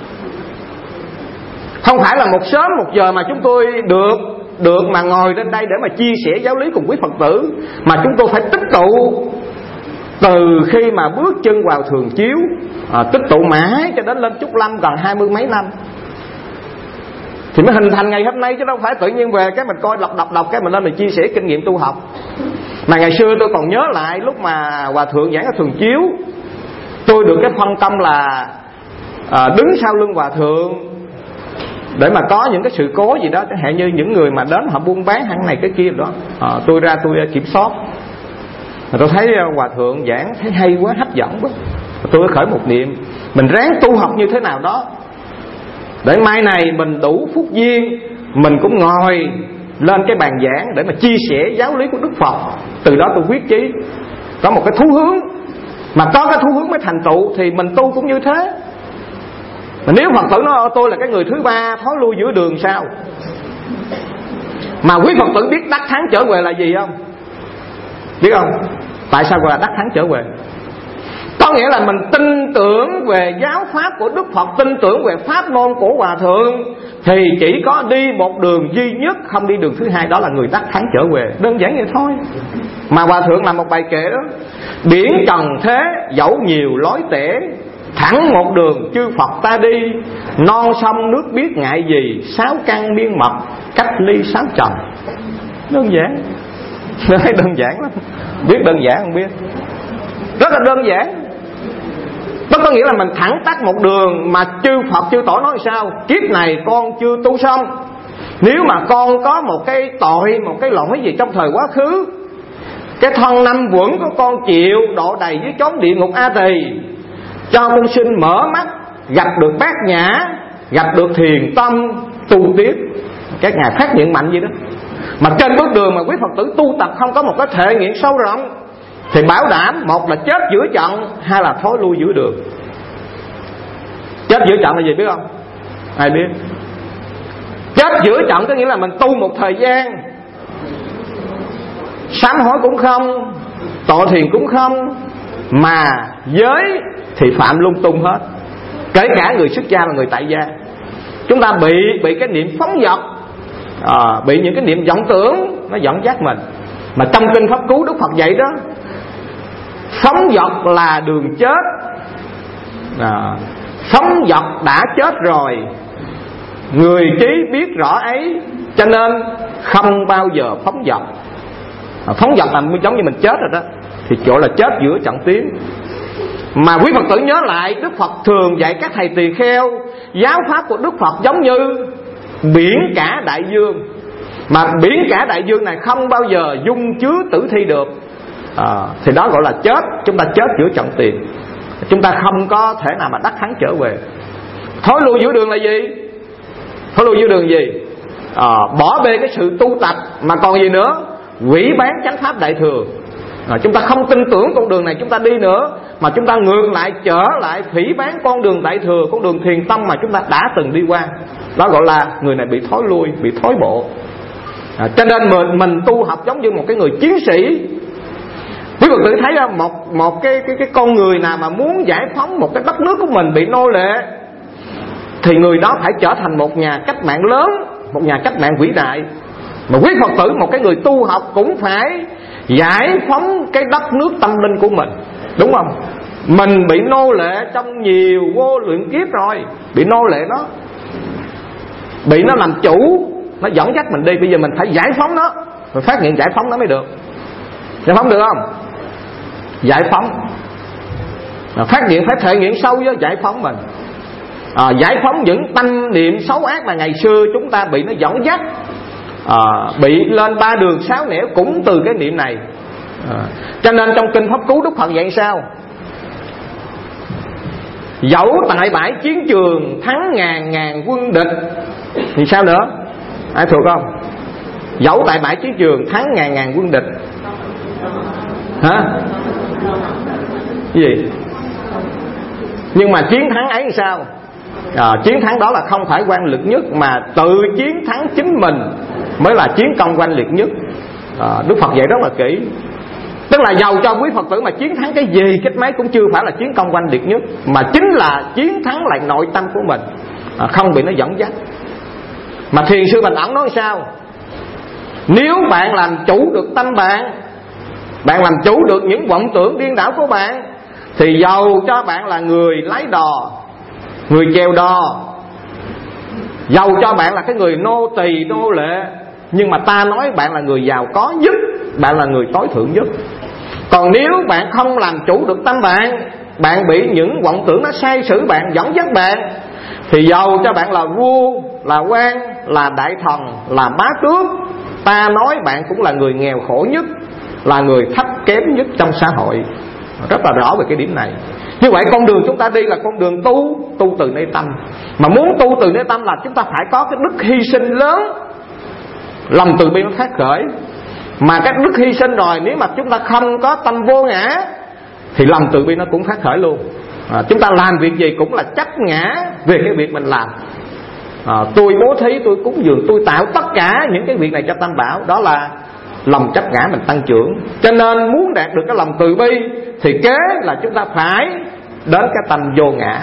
Không phải là một sớm một giờ mà chúng tôi được mà ngồi lên đây để mà chia sẻ giáo lý cùng quý Phật tử, mà chúng tôi phải tích tụ từ khi mà bước chân vào thường chiếu, tích tụ mãi cho đến lên Trúc Lâm gần 20 mấy năm thì mới hình thành ngày hôm nay, chứ đâu phải tự nhiên về cái mình coi đọc cái mình lên mình chia sẻ kinh nghiệm tu học. Mà ngày xưa tôi còn nhớ lại lúc mà Hòa Thượng giảng ở thường chiếu, tôi được cái phân công là đứng sau lưng Hòa Thượng để mà có những cái sự cố gì đó, chẳng hạn như những người mà đến họ buôn bán hàng này cái kia đó, tôi ra tôi kiểm soát. Tôi thấy Hòa Thượng giảng thấy hay quá, hấp dẫn quá, tôi khởi một niệm mình ráng tu học như thế nào đó để mai này mình đủ phúc duyên, mình cũng ngồi lên cái bàn giảng để mà chia sẻ giáo lý của Đức Phật. Từ đó tôi quyết chí có một cái thú hướng, mà có cái thú hướng mới thành tựu thì mình tu cũng như thế. Mà nếu Phật tử nói tôi là cái người thứ 3 thối lui giữa đường sao? Mà quý Phật tử biết đắc thắng trở về là gì không? Biết không? Tại sao gọi là đắc thắng trở về? Có nghĩa là mình tin tưởng về giáo pháp của Đức Phật, tin tưởng về pháp môn của Hòa Thượng, thì chỉ có đi một đường duy nhất, không đi đường thứ hai, đó là người đắc thắng trở về. Đơn giản vậy thôi. Mà Hòa Thượng làm một bài kệ đó: biển trần thế dẫu nhiều lối tẻ, thẳng một đường chư Phật ta đi, non sông nước biết ngại gì, 6 căn miên mật cách ly 6 trần. Đơn giản. Nói đơn giản lắm. Biết đơn giản không biết? Rất là đơn giản. Đó có nghĩa là mình thẳng tắt một đường mà chư Phật chư Tổ nói sao? Kiếp này con chưa tu xong, nếu mà con có một cái tội, một cái lỗi gì trong thời quá khứ, cái thân 5 quẩn của con chịu độ đầy với chốn địa ngục A Tỳ, cho con sinh mở mắt gặp được bát nhã, gặp được thiền tâm tu tiếp. Các ngài phát hiện mạnh vậy đó. Mà trên bước đường mà quý Phật tử tu tập không có một cái thể nghiệm sâu rộng thì bảo đảm 1 là chết giữa trận, 2 là thối lui giữa đường. Chết giữa trận là gì biết không? Ai biết? Chết giữa trận có nghĩa là mình tu một thời gian, sám hối cũng không, tội thiền cũng không, mà giới thì phạm lung tung hết, kể cả người xuất gia và người tại gia. Chúng ta bị cái niệm phóng dật, bị những cái niệm vọng tưởng nó dẫn dắt mình. Mà trong kinh Pháp Cú Đức Phật dạy đó, phóng dật là đường chết. Phóng dật đã chết rồi, người trí biết rõ ấy, cho nên không bao giờ phóng dật. Phóng dật là giống như mình chết rồi đó, thì chỗ là chết giữa trận tiến. Mà quý Phật tử nhớ lại, Đức Phật thường dạy các thầy tỳ kheo, giáo pháp của Đức Phật giống như biển cả đại dương. Mà biển cả đại dương này không bao giờ dung chứa tử thi được, thì đó gọi là chết. Chúng ta chết giữa trận tiền, chúng ta không có thể nào mà đắc thắng trở về. Thối lui giữa đường là gì? Thối lui giữa đường gì? Bỏ bê cái sự tu tập, mà còn gì nữa? Hủy bán chánh pháp đại thừa. Chúng ta không tin tưởng con đường này chúng ta đi nữa, mà chúng ta ngược lại trở lại phỉ bán con đường đại thừa, con đường thiền tâm mà chúng ta đã từng đi qua. Đó gọi là người này bị thối lui, bị thối bộ. Cho nên mình tu học giống như một cái người chiến sĩ. Quý Phật tử thấy một cái con người nào mà muốn giải phóng một cái đất nước của mình bị nô lệ, thì người đó phải trở thành một nhà cách mạng lớn, một nhà cách mạng vĩ đại. Mà quý Phật tử, một cái người tu học cũng phải giải phóng cái đất nước tâm linh của mình, đúng không? Mình bị nô lệ trong nhiều vô lượng kiếp rồi, bị nô lệ nó, bị nó làm chủ, nó dẫn dắt mình đi. Bây giờ mình phải giải phóng nó, mình phát hiện giải phóng nó mới được. Giải phóng được không? Giải phóng, phát hiện phải thể nghiệm sâu với giải phóng mình. Giải phóng những tâm niệm xấu ác mà ngày xưa chúng ta bị nó dẫn dắt, bị lên ba đường sáu nẻo cũng từ cái niệm này. Cho nên trong kinh Pháp Cú Đức Phật dạy sao? Dẫu tại bãi chiến trường thắng ngàn ngàn quân địch, thì sao nữa? Ai thuộc không? Dẫu tại bãi chiến trường thắng ngàn ngàn quân địch. Hả? Cái gì? Nhưng mà chiến thắng ấy sao? Chiến thắng đó là không phải oanh liệt nhất, mà tự chiến thắng chính mình mới là chiến công oanh liệt nhất. Đức Phật dạy rất là kỹ. Tức là giàu cho quý Phật tử mà chiến thắng cái gì cái mấy cũng chưa phải là chiến công oanh liệt nhất, mà chính là chiến thắng lại nội tâm của mình, không bị nó dẫn dắt. Mà thiền sư Bạch Ẩn nói sao? Nếu bạn làm chủ được tâm bạn, bạn làm chủ được những vọng tưởng điên đảo của bạn, thì giàu cho bạn là người lái đò, người chèo đò, giàu cho bạn là cái người nô tỳ nô lệ, nhưng mà ta nói bạn là người giàu có nhất, bạn là người tối thượng nhất. Còn nếu bạn không làm chủ được tâm bạn, bạn bị những vọng tưởng nó sai sử bạn, dẫn dắt bạn, thì giàu cho bạn là vua, là quan, là đại thần, là bá tước, ta nói bạn cũng là người nghèo khổ nhất, là người thấp kém nhất trong xã hội. Rất là rõ về cái điểm này. Như vậy con đường chúng ta đi là con đường tu từ nơi tâm. Mà muốn tu từ nơi tâm là chúng ta phải có cái đức hy sinh lớn, lòng từ bi nó phát khởi. Mà cái đức hy sinh rồi, nếu mà chúng ta không có tâm vô ngã thì lòng từ bi nó cũng phát khởi luôn. Chúng ta làm việc gì cũng là chấp ngã về cái việc mình làm. Tôi bố thí, tôi cúng dường, tôi tạo tất cả những cái việc này cho Tam Bảo, đó là lòng chấp ngã mình tăng trưởng. Cho nên muốn đạt được cái lòng từ bi thì kế là chúng ta phải đến cái tâm vô ngã.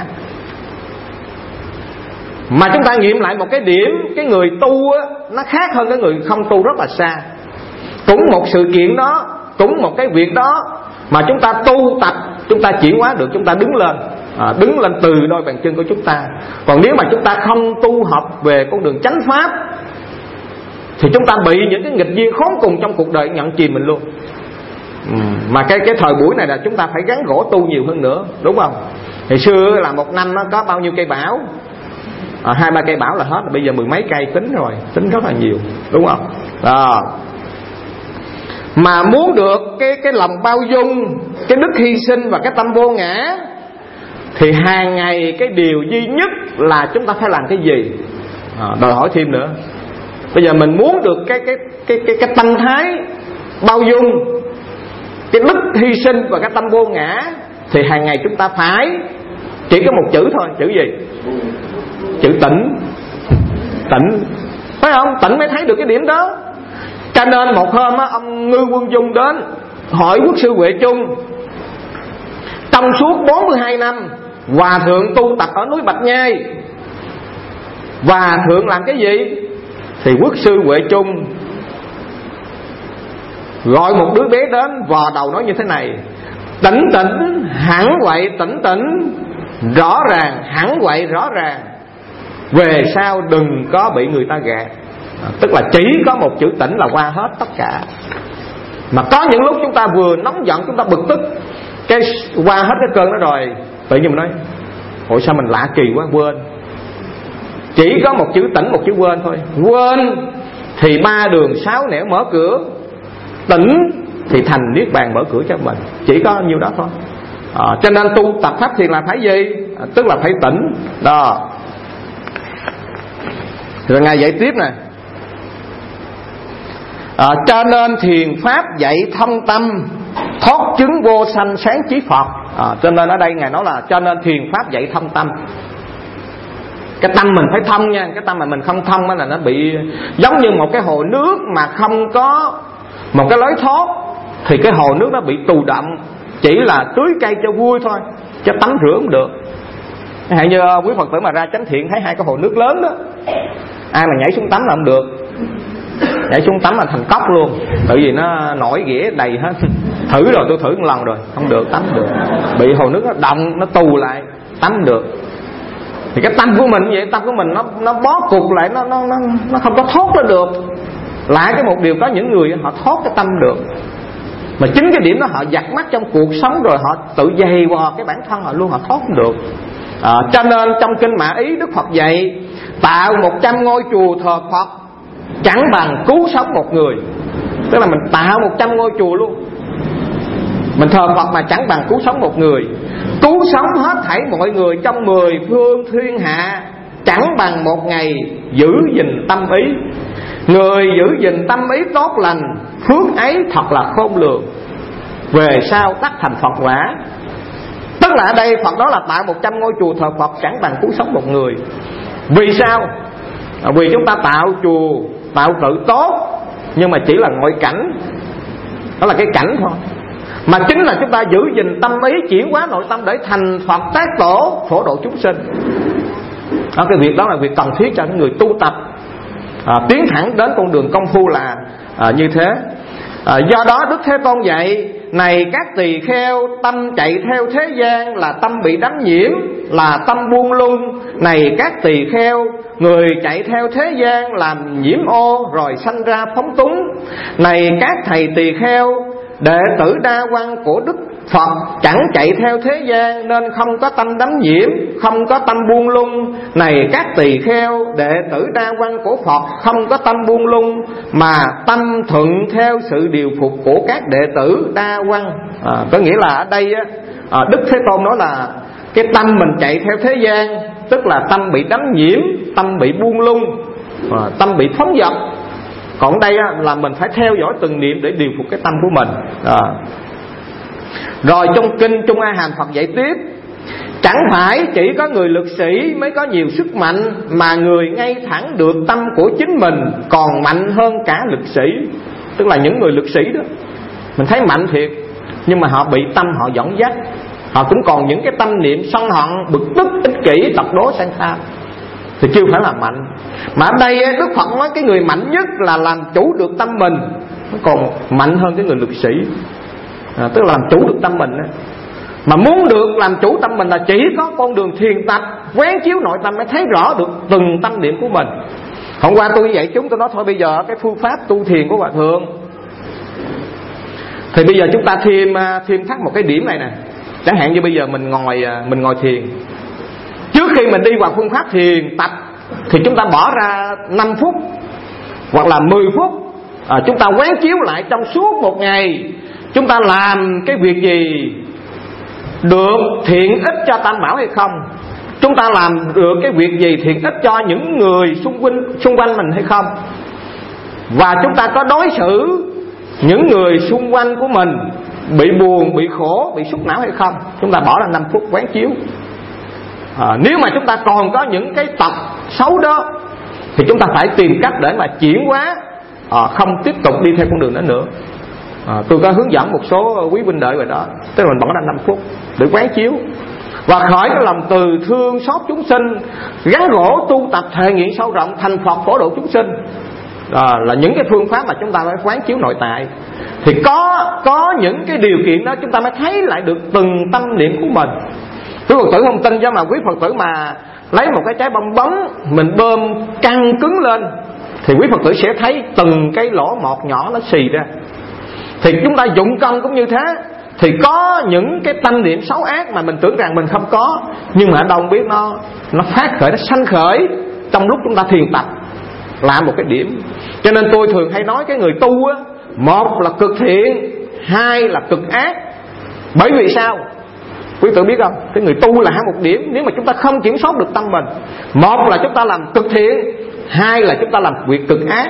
Mà chúng ta nghiệm lại một cái điểm, cái người tu á, nó khác hơn cái người không tu rất là xa. Cũng một sự kiện đó, cũng một cái việc đó, mà chúng ta tu tập, chúng ta chuyển hóa được, chúng ta đứng lên từ đôi bàn chân của chúng ta. Còn nếu mà chúng ta không tu học về con đường chánh pháp thì chúng ta bị những cái nghịch duyên khốn cùng trong cuộc đời nhận chìm mình luôn. Mà cái thời buổi này là chúng ta phải gắn gỗ tu nhiều hơn nữa, đúng không? Hồi xưa là một năm nó có bao nhiêu cây bão, 2-3 cây bão là hết, bây giờ 10 mấy cây tính rồi, tính rất là nhiều, đúng không? Mà muốn được cái lòng bao dung, cái đức hy sinh và cái tâm vô ngã, thì hàng ngày cái điều duy nhất là chúng ta phải làm cái gì? Đòi hỏi thêm nữa. Bây giờ mình muốn được cái tâm thái bao dung, cái đức hy sinh và cái tâm vô ngã, thì hàng ngày chúng ta phải Chỉ có một chữ thôi. Chữ gì? Chữ tỉnh. Tỉnh, phải không? Tỉnh mới thấy được cái điểm đó. Cho nên một hôm á, ông Ngư Quân Dung đến hỏi quốc sư Huệ Chung, trong suốt 42 năm Hòa thượng tu tập ở núi Bạch Nhai, Hòa thượng làm cái gì? Thì quốc sư Huệ Chung gọi một đứa bé đến, vò đầu nói như thế này: tỉnh tỉnh, hẳn vậy tỉnh tỉnh, rõ ràng, hẳn vậy rõ ràng, về sau đừng có bị người ta gạt. Tức là chỉ có một chữ tỉnh là qua hết tất cả. Mà có những lúc chúng ta vừa nóng giận, chúng ta bực tức, cái qua hết cái cơn đó rồi, tự nhiên mình nói ôi sao mình lạ kỳ quá, quên. Chỉ có một chữ tỉnh, một chữ quên thôi. Quên thì 3 đường 6 nẻo mở cửa, tỉnh thì thành niết bàn mở cửa cho mình. Chỉ có nhiêu đó thôi. Cho nên tu tập pháp thiền là phải gì? Tức là phải tỉnh đó. Rồi Ngài dạy tiếp này: cho nên thiền pháp dạy thông tâm, thoát chứng vô sanh sáng trí Phật. Cho nên ở đây Ngài nói là cho nên thiền pháp dạy thông tâm. Cái tâm mình phải thông nha. Cái tâm mà mình không thông là nó bị giống như một cái hồ nước mà không có một cái lối thoát, thì cái hồ nước nó bị tù động, chỉ là tưới cây cho vui thôi, cho tắm rửa không được. Hay như quý Phật tử mà ra chánh thiện thấy 2 cái hồ nước lớn đó, ai mà nhảy xuống tắm là không được. Nhảy xuống tắm là thành cốc luôn, tại vì nó nổi ghẻ đầy hết. Thử rồi, tôi thử một lần rồi, không được, tắm được. Bị hồ nước nó động, nó tù lại, tắm được. Thì cái tâm của mình vậy, tâm của mình nó bó cục lại, nó không có thoát ra được. Lại cái một điều, có những người họ thoát cái tâm được, mà chính cái điểm đó họ giặt mắt trong cuộc sống rồi họ tự dày vò cái bản thân họ luôn, họ thoát không được. Cho nên trong kinh Mã Ý Đức Phật dạy tạo 100 ngôi chùa thờ Phật chẳng bằng cứu sống một người. Tức là mình tạo 100 ngôi chùa luôn, mình thờ Phật mà chẳng bằng cứu sống một người. Cứu sống hết thảy mọi người trong 10 phương thiên hạ chẳng bằng một ngày giữ gìn tâm ý. Người giữ gìn tâm ý tốt lành, phước ấy thật là khôn lường, về sau đắc thành Phật quả. Tức là ở đây Phật đó là tạo 100 ngôi chùa thờ Phật chẳng bằng cứu sống một người. Vì sao? Vì chúng ta tạo chùa, tạo tự tốt, nhưng mà chỉ là ngoại cảnh, đó là cái cảnh thôi. Mà chính là chúng ta giữ gìn tâm ý, chuyển hóa nội tâm để thành Phật tác tổ, phổ độ chúng sinh. Cái việc đó là việc cần thiết cho những người tu tập tiến thẳng đến con đường công phu là như thế. Do đó Đức Thế Tôn dạy: này các tỳ kheo, tâm chạy theo thế gian là tâm bị đánh nhiễm, là tâm buông lung. Này các tỳ kheo, người chạy theo thế gian làm nhiễm ô rồi sanh ra phóng túng. Này các thầy tỳ kheo, đệ tử đa văn của Đức Phật chẳng chạy theo thế gian nên không có tâm đắm nhiễm, không có tâm buông lung. Này các tỳ kheo, đệ tử đa văn của Phật không có tâm buông lung, mà tâm thuận theo sự điều phục của các đệ tử đa văn. Có nghĩa là ở đây Đức Thế Tôn nói là cái tâm mình chạy theo thế gian, tức là tâm bị đắm nhiễm, tâm bị buông lung, tâm bị phóng dật. Còn đây là mình phải theo dõi từng niệm để điều phục cái tâm của mình. Rồi trong kinh Trung A Hàm Phật dạy tiếp: chẳng phải chỉ có người lực sĩ mới có nhiều sức mạnh, mà người ngay thẳng được tâm của chính mình còn mạnh hơn cả lực sĩ. Tức là những người lực sĩ đó, mình thấy mạnh thiệt, nhưng mà họ bị tâm họ dẫn dắt, họ cũng còn những cái tâm niệm sân hận, bực tức, ích kỷ, tập đố, sang tham, thì chưa phải là mạnh. Mà ở đây Đức Phật nói cái người mạnh nhất là làm chủ được tâm mình, nó còn mạnh hơn cái người lực sĩ. Tức là làm chủ được tâm mình. Mà muốn được làm chủ tâm mình là chỉ có con đường thiền tập, quán chiếu nội tâm mới thấy rõ được từng tâm niệm của mình. Hôm qua tôi dạy chúng tôi nói thôi bây giờ cái phương pháp tu thiền của Hòa Thượng, thì bây giờ chúng ta thêm thắt một cái điểm này nè. Chẳng hạn như bây giờ mình ngồi thiền, trước khi mình đi vào phương pháp thiền tập thì chúng ta bỏ ra 5 phút hoặc là 10 phút, chúng ta quán chiếu lại trong suốt một ngày chúng ta làm cái việc gì được thiện ích cho Tam Bảo hay không, chúng ta làm được cái việc gì thiện ích cho những người xung quanh mình hay không, và chúng ta có đối xử những người xung quanh của mình bị buồn, bị khổ, bị sút não hay không. Chúng ta bỏ ra 5 phút quán chiếu. Nếu mà chúng ta còn có những cái tật xấu đó thì chúng ta phải tìm cách để mà chuyển hóa, không tiếp tục đi theo con đường đó nữa. Tôi có hướng dẫn một số quý huynh đệ rồi đó, tức là mình bỏ ra 5 phút để quán chiếu và khởi cái lòng từ thương xót chúng sinh, gắn gỗ tu tập thệ nguyện sâu rộng thành Phật phổ độ chúng sinh. Là những cái phương pháp mà chúng ta phải quán chiếu nội tại. Thì có những cái điều kiện đó chúng ta mới thấy lại được từng tâm niệm của mình. Quý Phật tử không tin chứ mà quý Phật tử mà lấy một cái trái bong bóng mình bơm căng cứng lên thì quý Phật tử sẽ thấy từng cái lỗ một nhỏ nó xì ra. Thì chúng ta dụng công cũng như thế. Thì có những cái tâm niệm xấu ác mà mình tưởng rằng mình không có, nhưng mà ở đâu không biết nó phát khởi, nó sanh khởi trong lúc chúng ta thiền tập là một cái điểm. Cho nên tôi thường hay nói cái người tu á, một là cực thiện, hai là cực ác. Bởi vì sao? Quý tử biết không? Cái người tu là một điểm. Nếu mà chúng ta không kiểm soát được tâm mình, một là chúng ta làm cực thiện, hai là chúng ta làm việc cực ác.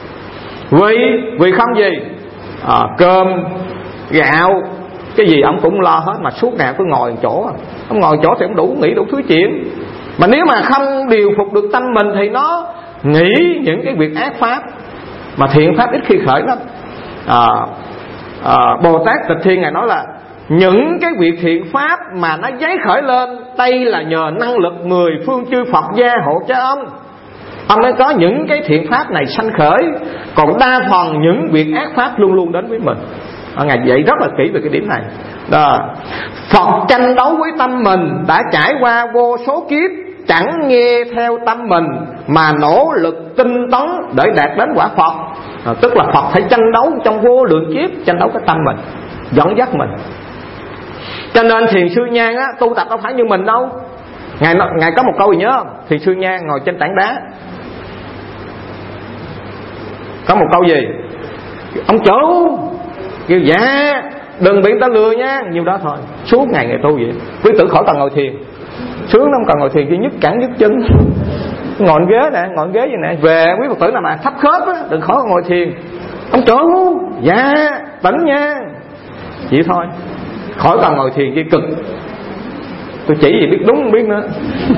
Vì không gì? Cơm, gạo, cái gì ông cũng lo hết, mà suốt ngày cứ ngồi chỗ. Ông ngồi chỗ thì ông đủ nghĩ đủ thứ chuyện. Mà nếu mà không điều phục được tâm mình thì nó nghĩ những cái việc ác pháp, mà thiện pháp ít khi khởi lắm. Bồ Tát Tịch Thiên Ngài nói là những cái việc thiện pháp mà nó giấy khởi lên, đây là nhờ năng lực 10 phương chư Phật gia hộ cho ông mới có những cái thiện pháp này sanh khởi. Còn đa phần những việc ác pháp luôn luôn đến với mình. Ngài dạy rất là kỹ về cái điểm này đó. Phật tranh đấu với tâm mình đã trải qua vô số kiếp, chẳng nghe theo tâm mình mà nỗ lực tinh tấn để đạt đến quả Phật. Tức là Phật phải tranh đấu trong vô lượng kiếp, tranh đấu cái tâm mình, dẫn dắt mình. Cho nên Thiền Sư Nhan á, tu tập đâu phải như mình đâu. Ngài có một câu gì nhớ không? Thiền Sư Nhan ngồi trên tảng đá, có một câu gì? Ông chủ kêu dạ đừng bị người ta lừa nha, nhiều đó thôi. Suốt ngày ngày tu vậy. Quý tử khỏi cần ngồi thiền, sướng lắm, cần ngồi thiền chứ nhức cẳng nhức chân. Ngồi ghế nè, ngồi ghế vậy nè. Về quý Phật tử nào mà thấp khớp á, đừng khỏi ngồi thiền. Ông chủ dạ tỉnh nha, vậy thôi, khỏi cần ngồi thiền chi cực. Tôi chỉ gì biết đúng không biết nữa.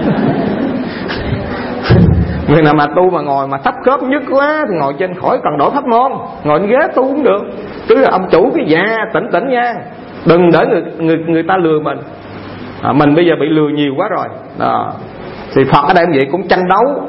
Người nào mà tu mà ngồi mà thấp khớp nhức quá thì ngồi trên, khỏi cần đổi pháp môn, ngồi trên ghế tu cũng được. Cứ là ông chủ cái dạ tỉnh tỉnh nha, đừng để người ta lừa mình. Mình bây giờ bị lừa nhiều quá rồi đó. Thì Phật ở đây vậy cũng tranh đấu.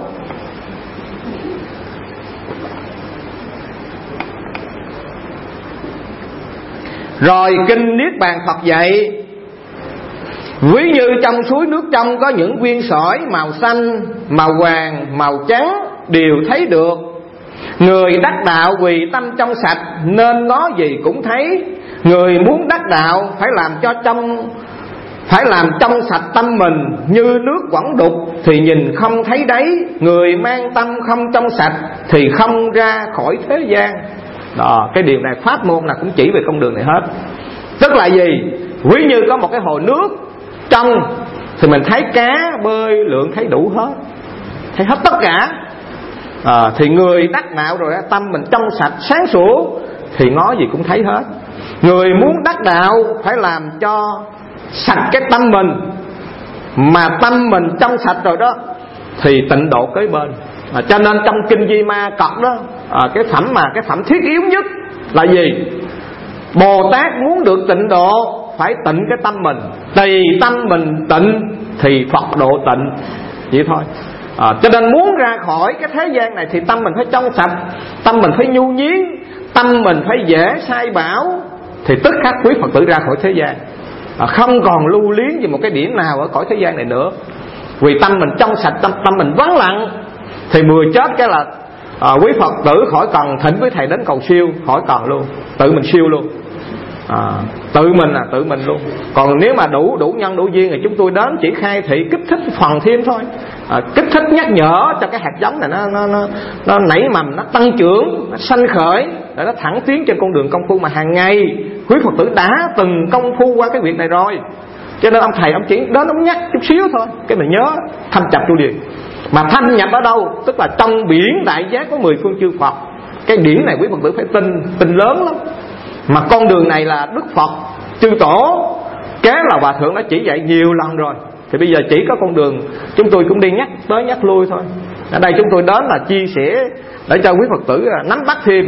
Rồi kinh Niết Bàn Phật dạy, ví như trong suối nước trong có những viên sỏi màu xanh, màu vàng, màu trắng đều thấy được. Người đắc đạo vì tâm trong sạch nên ngó gì cũng thấy. Người muốn đắc đạo phải làm trong sạch tâm mình, như nước quẩn đục thì nhìn không thấy đáy. Người mang tâm không trong sạch thì không ra khỏi thế gian. Đó, cái điều này pháp môn là cũng chỉ về con đường này hết. Tức là gì? Ví như có một cái hồ nước trong thì mình thấy cá bơi lượn thấy đủ hết, thấy hết tất cả. Thì người đắc đạo rồi tâm mình trong sạch sáng sủa thì ngó gì cũng thấy hết. Người muốn đắc đạo phải làm cho sạch cái tâm mình, mà tâm mình trong sạch rồi đó thì tịnh độ kế bên. Cho nên trong kinh Di Ma Cật đó, cái phẩm thiết yếu nhất là gì? Bồ Tát muốn được tịnh độ phải tịnh cái tâm mình. Tùy tâm mình tịnh thì Phật độ tịnh, vậy thôi. Cho nên muốn ra khỏi cái thế gian này thì tâm mình phải trong sạch, tâm mình phải nhu nhiến, tâm mình phải dễ sai bảo, thì tức khắc quý Phật tử ra khỏi thế gian, không còn lưu luyến về một cái điểm nào ở cõi thế gian này nữa. Vì tâm mình trong sạch, tâm mình vắng lặng thì vừa chết cái là quý Phật tử khỏi cần thỉnh với thầy đến cầu siêu, khỏi cần luôn, tự mình siêu luôn. Tự mình luôn. Còn nếu mà đủ nhân đủ duyên thì chúng tôi đến chỉ khai thị kích thích phần thêm thôi, kích thích nhắc nhở cho cái hạt giống này nó nảy mầm, nó tăng trưởng, nó sanh khởi để nó thẳng tiến trên con đường công phu mà hàng ngày quý Phật tử đã từng công phu qua cái việc này rồi. Cho nên ông thầy ông chỉ đến ông nhắc chút xíu thôi, cái mình nhớ thâm nhập tu điền. Mà thâm nhập ở đâu? Tức là trong biển đại giác có 10 phương chư Phật. Cái điển này quý Phật tử phải tin lớn lắm. Mà con đường này là Đức Phật chư tổ kế là Hòa Thượng đã chỉ dạy nhiều lần rồi. Thì bây giờ chỉ có con đường chúng tôi cũng đi nhắc tới nhắc lui thôi. Ở đây chúng tôi đến là chia sẻ để cho quý Phật tử nắm bắt thêm.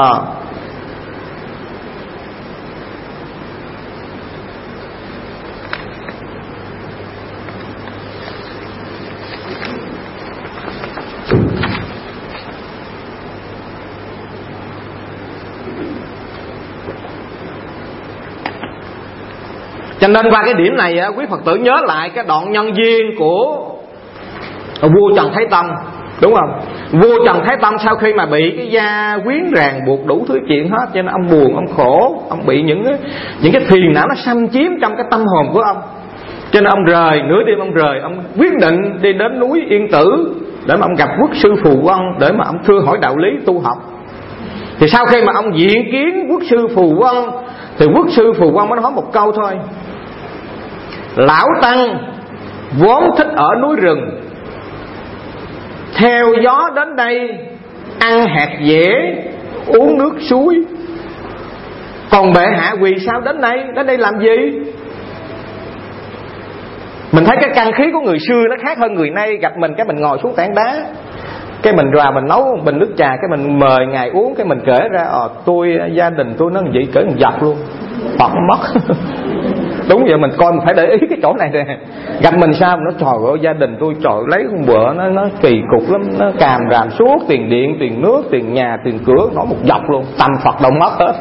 Cho nên qua cái điểm này quý Phật tử nhớ lại cái đoạn nhân duyên của vua Trần Thái Tông, đúng không? Vua Trần Thái Tông sau khi mà bị cái gia quyến ràng buộc đủ thứ chuyện hết, cho nên ông buồn, ông khổ, ông bị những cái phiền não nó xâm chiếm trong cái tâm hồn của ông. Cho nên ông rời, nửa đêm ông rời, ông quyết định đi đến núi Yên Tử để mà ông gặp quốc sư Phù Vân, để mà ông thưa hỏi đạo lý tu học. Thì sau khi mà ông diện kiến quốc sư Phù Vân, thì quốc sư Phù Vân mới nói một câu thôi: lão tăng vốn thích ở núi rừng, theo gió đến đây, ăn hạt dẻ, uống nước suối. Còn bệ hạ vì sao đến đây làm gì? Mình thấy cái căn khí của người xưa nó khác hơn người nay. Gặp mình cái mình ngồi xuống tảng đá, cái mình ra mình nấu một bình nước trà, cái mình mời ngài uống, cái mình kể ra tôi gia đình tôi nó vậy, kể một dọc luôn, Phật mất. Đúng vậy, mình coi mình phải để ý cái chỗ này nè. Gặp mình sao nó trời ơi gia đình tôi trời lấy con bữa nó kỳ cục lắm, nó càm ràm suốt tiền điện, tiền nước, tiền nhà, tiền cửa, nó một dọc luôn, tâm Phật đồng mất hết.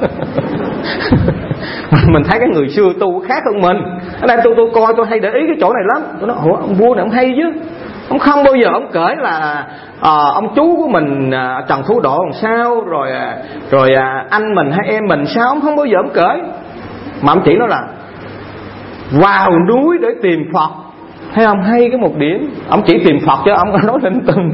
Mình thấy cái người xưa tu khác hơn mình. Ở đây tôi coi tôi hay để ý cái chỗ này lắm. Tôi nói ông vua này ông hay chứ, ông không bao giờ ông kể là ông chú của mình Trần Thủ Độ làm sao, rồi anh mình hay em mình sao, ông không bao giờ ông kể. Mà ông chỉ nói là vào núi để tìm Phật. Thấy không, hay cái một điểm. Ông chỉ tìm Phật chứ ông nói linh tinh.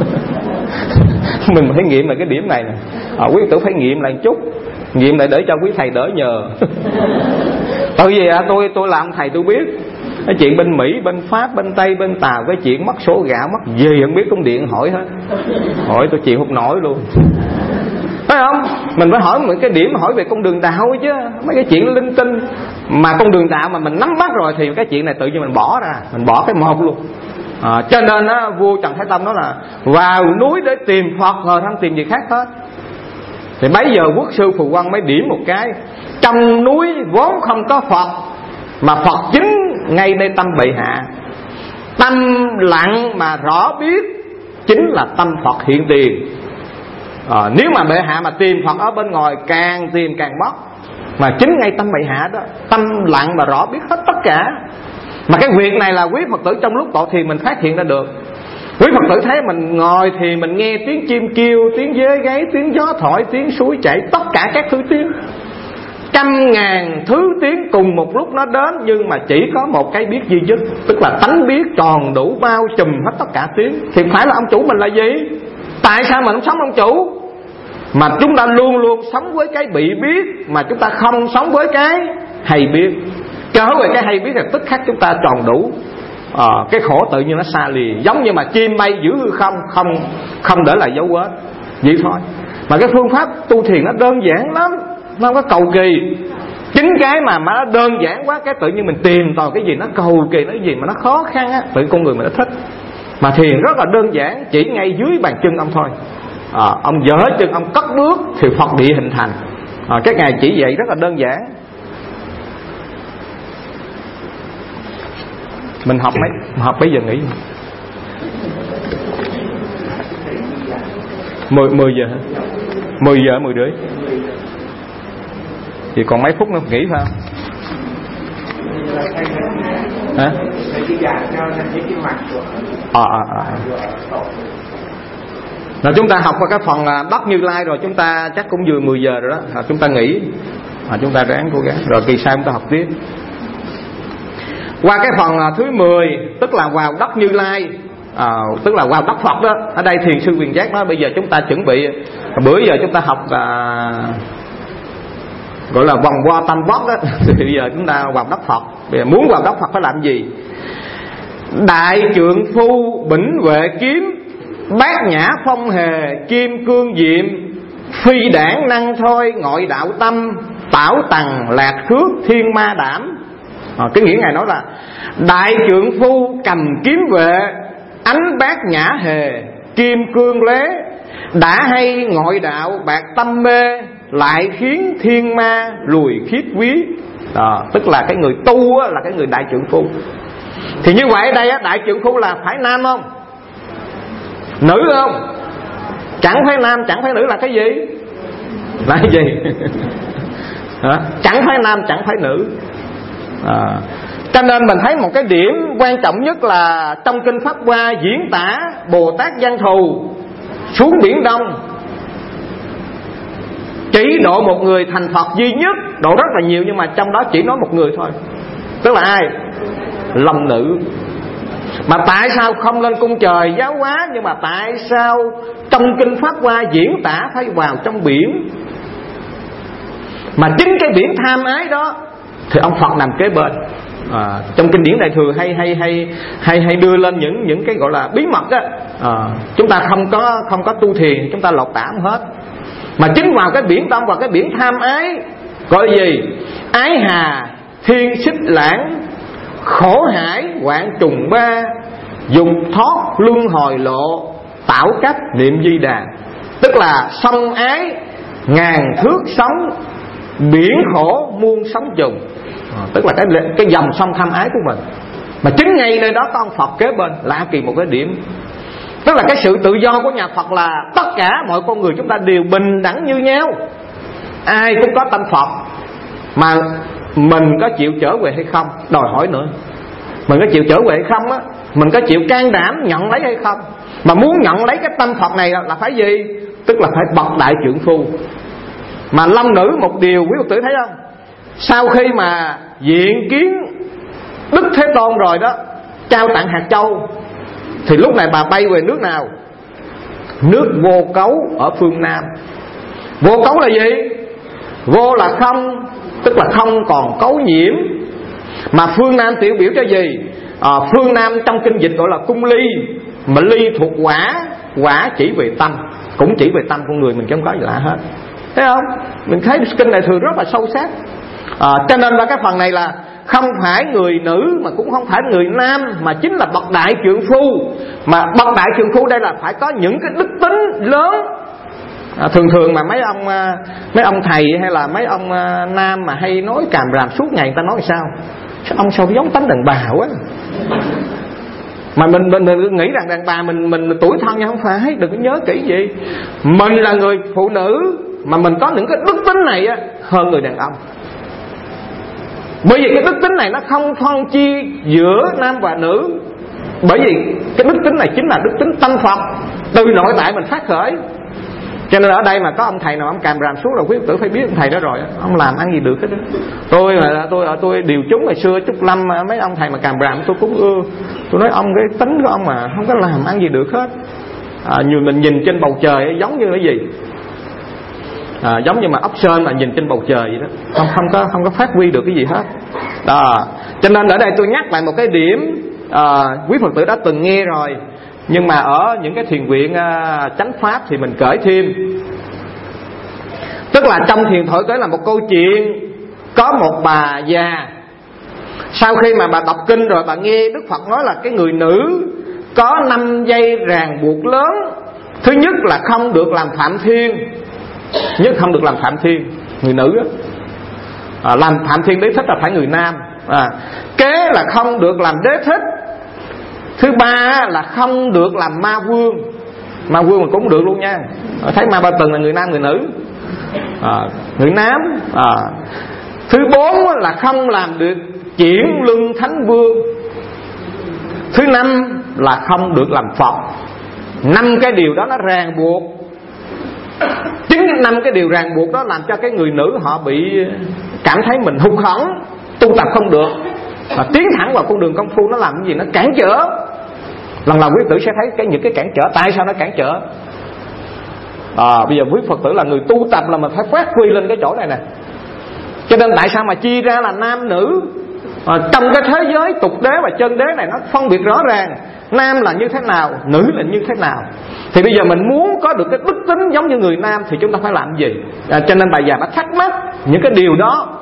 Mình phải nghiệm lại cái điểm này nè. Quý tử phải nghiệm lại một chút, nghiệm lại để cho quý thầy đỡ nhờ. Tại vì tôi làm thầy tôi biết cái chuyện bên Mỹ, bên Pháp, bên Tây, bên Tàu, cái chuyện mất số gạo mất gì không biết, công điện hỏi hết. Hỏi tôi chịu không nổi luôn. Phải không? Mình phải hỏi một cái điểm, hỏi về con đường đạo chứ. Mấy cái chuyện linh tinh mà con đường đạo mà mình nắm bắt rồi thì cái chuyện này tự nhiên mình bỏ ra, mình bỏ cái một luôn. Cho nên vua Trần Thái Tông nói là vào núi để tìm Phật rồi không tìm gì khác hết. Thì bấy giờ quốc sư Phù Vân mới điểm một cái: trong núi vốn không có Phật, mà Phật chính ngay nơi tâm bệ hạ. Tâm lặng mà rõ biết chính là tâm Phật hiện tiền. Nếu mà bệ hạ mà tìm Phật ở bên ngoài càng tìm càng mất, mà chính ngay tâm bệ hạ đó, tâm lặng mà rõ biết hết tất cả. Mà cái việc này là quý Phật tử trong lúc tọa thiền mình phát hiện ra được. Quý Phật tử thấy mình ngồi thì mình nghe tiếng chim kêu, tiếng dế gáy, tiếng gió thổi, tiếng suối chảy, tất cả các thứ tiếng, trăm ngàn thứ tiếng cùng một lúc nó đến, nhưng mà chỉ có một cái biết duy nhất, tức là tánh biết tròn đủ bao trùm hết tất cả tiếng. Thì phải là ông chủ mình là gì? Tại sao mình không sống ông chủ? Mà chúng ta luôn luôn sống với cái bị biết, mà chúng ta không sống với cái hay biết. Trở về cái hay biết là tức khắc chúng ta tròn đủ. Cái khổ tự nhiên nó xa lìa, giống như mà chim bay giữa hư không, không để lại dấu vết vậy thôi. Mà cái phương pháp tu thiền nó đơn giản lắm, nó không có cầu kỳ. Chính cái mà nó đơn giản quá, cái tự nhiên mình tìm tòi cái gì nó cầu kỳ, nó gì mà nó khó khăn á, tự con người mình nó thích. Mà thiền rất là đơn giản, chỉ ngay dưới bàn chân ông thôi. Ông dỡ chân ông cất bước thì Phật địa hình thành. Các ngài chỉ vậy rất là đơn giản. Mình học bây giờ nghỉ 10 giờ hả? 10 giờ 10 rưỡi thì còn mấy phút nữa nghỉ phải không? Hả? Rồi chúng ta học qua cái phần Bắc Như Lai rồi, chúng ta chắc cũng vừa 10 giờ rồi đó. Chúng ta nghỉ, chúng ta ráng cố gắng rồi kỳ sau chúng ta học tiếp. Qua cái phần thứ 10, tức là vào đất Như Lai, tức là vào đất Phật đó. Ở đây thiền sư Quyền Giác nói bây giờ chúng ta chuẩn bị, bữa giờ chúng ta học gọi là vòng vo tam vóc đó. Thì bây giờ chúng ta vào đất Phật. Bây giờ muốn vào đất Phật phải làm gì? Đại trượng phu bỉnh vệ kiếm, bát nhã phong hề kim cương diệm, phi đảng năng thôi ngọi đạo tâm, tảo tằng lạc khước thiên ma đảm. Cái nghĩa Ngài nói là đại trượng phu cầm kiếm vệ, ánh bát nhã hề, kim cương lế, đã hay ngọi đạo bạc tâm mê, lại khiến thiên ma lùi khiết quý. Tức là cái người tu là cái người đại trượng phu. Thì như vậy ở đây đại trượng phu là phải nam không? Nữ không? Chẳng phải nam chẳng phải nữ là cái gì? Là cái gì? Chẳng phải nam chẳng phải nữ. Cho nên mình thấy một cái điểm quan trọng nhất là trong kinh Pháp Hoa diễn tả Bồ Tát Văn Thù xuống Biển Đông chỉ độ một người thành Phật duy nhất, độ rất là nhiều nhưng mà trong đó chỉ nói một người thôi. Tức là ai? Long nữ. Mà tại sao không lên cung trời giáo hóa, nhưng mà tại sao trong kinh Pháp Hoa diễn tả phải vào trong biển? Mà chính cái biển tham ái đó thì ông Phật nằm kế bên. Trong kinh điển Đại Thừa hay đưa lên những cái gọi là bí mật á. Chúng ta không có tu thiền, chúng ta lột tả không hết. Mà chính vào cái biển Đông, vào cái biển tham ái, gọi là gì? Ái hà thiên xích lãng, khổ hải hoạn trùng ba, dùng thoát luân hồi lộ, tạo cách niệm Di Đà. Tức là sông ái ngàn thước sóng, biển khổ muôn sóng trùng. Tức là cái dòng sông tham ái của mình. Mà chính ngay nơi đó có ông Phật kế bên. Lạ kỳ một cái điểm. Tức là cái sự tự do của nhà Phật là tất cả mọi con người chúng ta đều bình đẳng như nhau, ai cũng có tâm Phật. Mà mình có chịu trở về hay không? Đòi hỏi nữa. Mình có chịu trở về hay không á? Mình có chịu can đảm nhận lấy hay không? Mà muốn nhận lấy cái tâm Phật này là phải gì? Tức là phải bậc đại trượng phu. Mà long nữ một điều quý Phật tử thấy không? Sau khi mà diện kiến Đức Thế Tôn rồi đó, trao tặng hạt châu, thì lúc này bà bay về nước nào? Nước Vô Cấu ở phương Nam. Vô Cấu là gì? Vô là không, tức là không còn cấu nhiễm. Mà phương Nam tiểu biểu cho gì? Phương Nam trong kinh dịch gọi là cung ly. Mà ly thuộc quả, quả chỉ về tâm, cũng chỉ về tâm con người mình, chứ không có gì lạ hết. Thấy không? Mình thấy kinh Đại Thừa rất là sâu sắc. Cho nên là cái phần này là không phải người nữ mà cũng không phải người nam, mà chính là bậc đại trượng phu. Mà bậc đại trượng phu đây là phải có những cái đức tính lớn. Thường mà mấy ông thầy hay là mấy ông nam mà hay nói càm ràm suốt ngày, người ta nói sao ông sao giống tánh đàn bà quá. Mà mình nghĩ rằng đàn bà mình tuổi thân nha, không phải. Đừng có nhớ kỹ gì. Mình là người phụ nữ mà mình có những cái đức tính này á, hơn người đàn ông. Bởi vì cái đức tính này nó không phân chia giữa nam và nữ. Bởi vì cái đức tính này chính là đức tính tâm Phật, từ nội tại mình phát khởi. Cho nên ở đây mà có ông thầy nào ông càm ràm suốt là quý Phật tử phải biết ông thầy đó rồi. Ông làm ăn gì được hết đó. Tôi điều chúng ngày xưa Trúc Lâm, mấy ông thầy mà càm ràm tôi cũng ưa. Tôi nói ông cái tính của ông mà không có làm ăn gì được hết. Nhiều mình nhìn trên bầu trời giống như cái gì? Giống như mà ốc sên mà nhìn trên bầu trời vậy đó, không có phát huy được cái gì hết đó. Cho nên ở đây tôi nhắc lại một cái điểm quý Phật tử đã từng nghe rồi, nhưng mà ở những cái thiền viện chánh pháp thì mình kể thêm. Tức là trong thiền thổi kể là một câu chuyện, có một bà già, sau khi mà bà đọc kinh rồi bà nghe Đức Phật nói là cái người nữ có 5 dây ràng buộc lớn. Thứ nhất là không được làm phạm thiên. Nhất không được làm phạm thiên, người nữ đó. Làm phạm thiên đế thích là phải người nam. Kế là không được làm đế thích. Thứ ba là không được làm ma vương. Ma vương mà cũng được luôn nha. Thấy Ma Ba Tần là người nam người nữ, người nam. Thứ bốn là không làm được chuyển luân thánh vương. Thứ năm là không được làm Phật. 5 cái điều đó nó ràng buộc. Chính cái 5 cái điều ràng buộc đó làm cho cái người nữ họ bị cảm thấy mình hụt hẫng, tu tập không được, và tiến thẳng vào con đường công phu nó làm cái gì? Nó cản trở. Lần nào quý Phật tử sẽ thấy những cái cản trở. Tại sao nó cản trở? Bây giờ quý Phật tử là người tu tập là mình phải phát huy lên cái chỗ này nè. Cho nên tại sao mà chia ra là nam nữ? Trong cái thế giới tục đế và chân đế này nó phân biệt rõ ràng, nam là như thế nào, nữ là như thế nào. Thì bây giờ mình muốn có được cái đức tính giống như người nam thì chúng ta phải làm gì? Cho nên bà già bà thắc mắc những cái điều đó.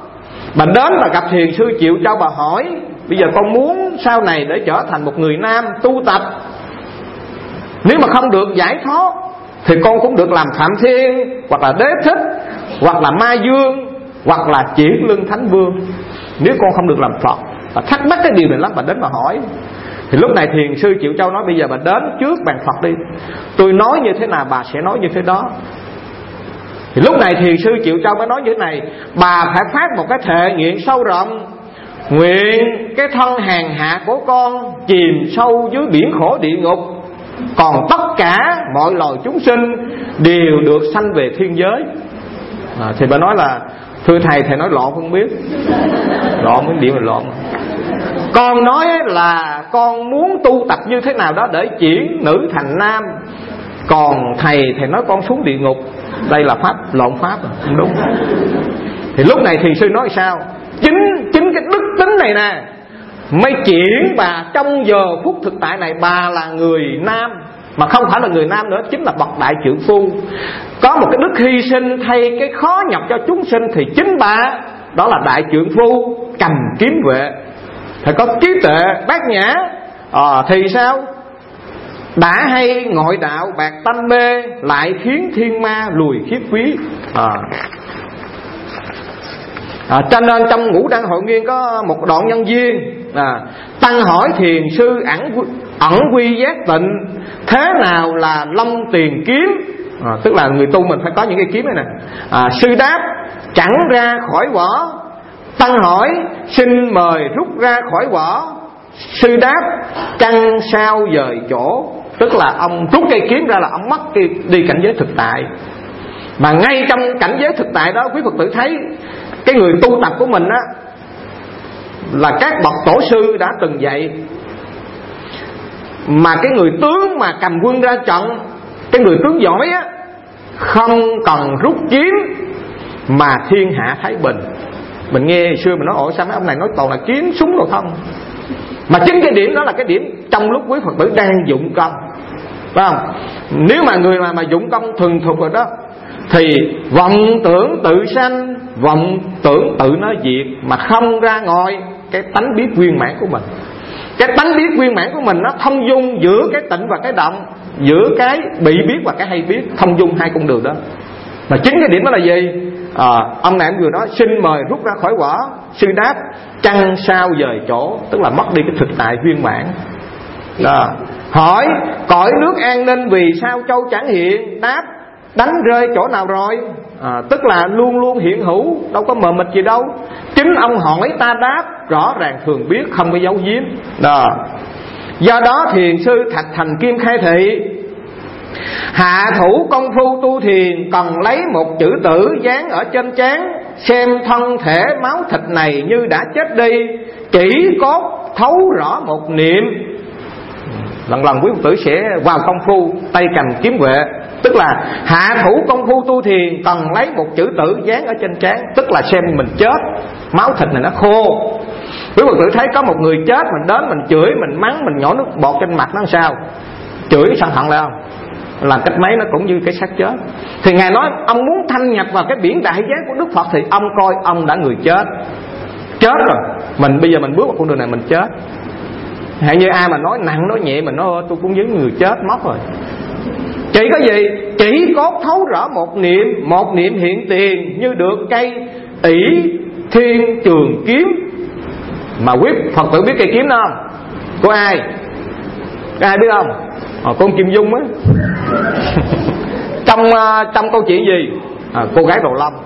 Bà đến bà gặp thiền sư Triệu Châu, bà hỏi bây giờ con muốn sau này để trở thành một người nam tu tập, nếu mà không được giải thoát thì con cũng được làm Phạm Thiên, hoặc là Đế Thích, hoặc là Ma Dương, hoặc là Chuyển Lưng Thánh Vương, nếu con không được làm Phật. Bà thắc mắc cái điều này lắm, bà đến bà hỏi. Thì lúc này thiền sư Triệu Châu nói bây giờ bà đến trước bàn Phật đi, tôi nói như thế nào bà sẽ nói như thế đó. Thì lúc này thiền sư Triệu Châu mới nói như thế này: bà phải phát một cái thệ nguyện sâu rộng, nguyện cái thân hèn hạ của con chìm sâu dưới biển khổ địa ngục, còn tất cả mọi loài chúng sinh đều được sanh về thiên giới. Thì bà nói là thưa thầy nói lộn không biết. Lộn cái điểm là lộn. Con nói là con muốn tu tập như thế nào đó để chuyển nữ thành nam, còn thầy nói con xuống địa ngục. Đây là pháp lộn pháp, không đúng. Thì lúc này thiền sư nói sao? Chính cái đức tính này nè mới chuyển bà trong giờ phút thực tại này. Bà là người nam, mà không phải là người nam nữa, chính là bậc đại trượng phu, có một cái đức hy sinh thay cái khó nhọc cho chúng sinh. Thì chính bà đó là đại trượng phu cầm kiếm vệ, phải có trí tuệ bát nhã. Thì sao? Đã hay ngội đạo bạc tanh mê, lại khiến thiên ma lùi khiếp quý. Cho nên trong Ngũ Đăng Hội Nguyên có một đoạn nhân duyên. Tăng hỏi thiền sư ẩn quy giác tịnh, thế nào là long tiền kiếm? Tức là người tu mình phải có những cái kiếm này nè. Sư đáp: chẳng ra khỏi vỏ. Tăng hỏi: xin mời rút ra khỏi vỏ. Sư đáp: chăng sao dời chỗ. Tức là ông rút cây kiếm ra là ông mất đi cảnh giới thực tại. Mà ngay trong cảnh giới thực tại đó, quý Phật tử thấy cái người tu tập của mình á, là các bậc tổ sư đã từng dạy. Mà cái người tướng mà cầm quân ra trận, cái người tướng giỏi á, không cần rút kiếm mà thiên hạ thái bình. Mình nghe hồi xưa mình nói ôi sao mấy ông này nói toàn là kiếm súng đồ không. Mà chính cái điểm đó là cái điểm trong lúc quý Phật tử đang dụng công, phải không? Nếu mà người mà dụng công thuần thục rồi đó, thì vọng tưởng tự sanh, vọng tưởng tự nó diệt, mà không ra ngoài cái tánh biết viên mãn của mình. Cái tánh biết viên mãn của mình nó thông dung giữa cái tịnh và cái động, giữa cái bị biết và cái hay biết, thông dung hai con đường đó. Mà chính cái điểm đó là gì? Ông này em vừa nói xin mời rút ra khỏi vỏ. Sư đáp: chăng sao dời chỗ. Tức là mất đi cái thực tại viên mãn. Hỏi: cõi nước an ninh vì sao châu chẳng hiện? Đáp: đánh rơi chỗ nào rồi? Tức là luôn luôn hiện hữu, đâu có mờ mịt gì đâu. Chính ông hỏi ta đáp, rõ ràng thường biết, không có giấu giếm. Do đó thiền sư Thạch Thành Kim khai thị: hạ thủ công phu tu thiền cần lấy một chữ tử dán ở trên trán, xem thân thể máu thịt này như đã chết đi, chỉ cốt thấu rõ một niệm. Lần lần quý Phật tử sẽ vào công phu tay cầm kiếm vệ. Tức là hạ thủ công phu tu thiền cần lấy một chữ tử dán ở trên trán, tức là xem mình chết, máu thịt này nó khô. Quý Phật tử thấy có một người chết, mình đến mình chửi, mình mắng, mình nhỏ nước bọt trên mặt nó làm sao? Chửi sân hận lại không? Làm cách mấy nó cũng như cái xác chết. Thì Ngài nói ông muốn thâm nhập vào cái biển đại giác của Đức Phật thì ông coi ông đã người chết rồi. Mình bây giờ mình bước vào con đường này mình chết. Hãy như ai mà nói nặng nói nhẹ mình nói tôi cũng giống người chết mất rồi. Chỉ có gì? Chỉ cốt thấu rõ một niệm hiện tiền như được cây ỷ thiên trường kiếm. Mà quý Phật tử biết cây kiếm đó không? Của ai? Có ai biết không? Con Kim Dung á. Trong câu chuyện gì? Cô gái Đồ Long.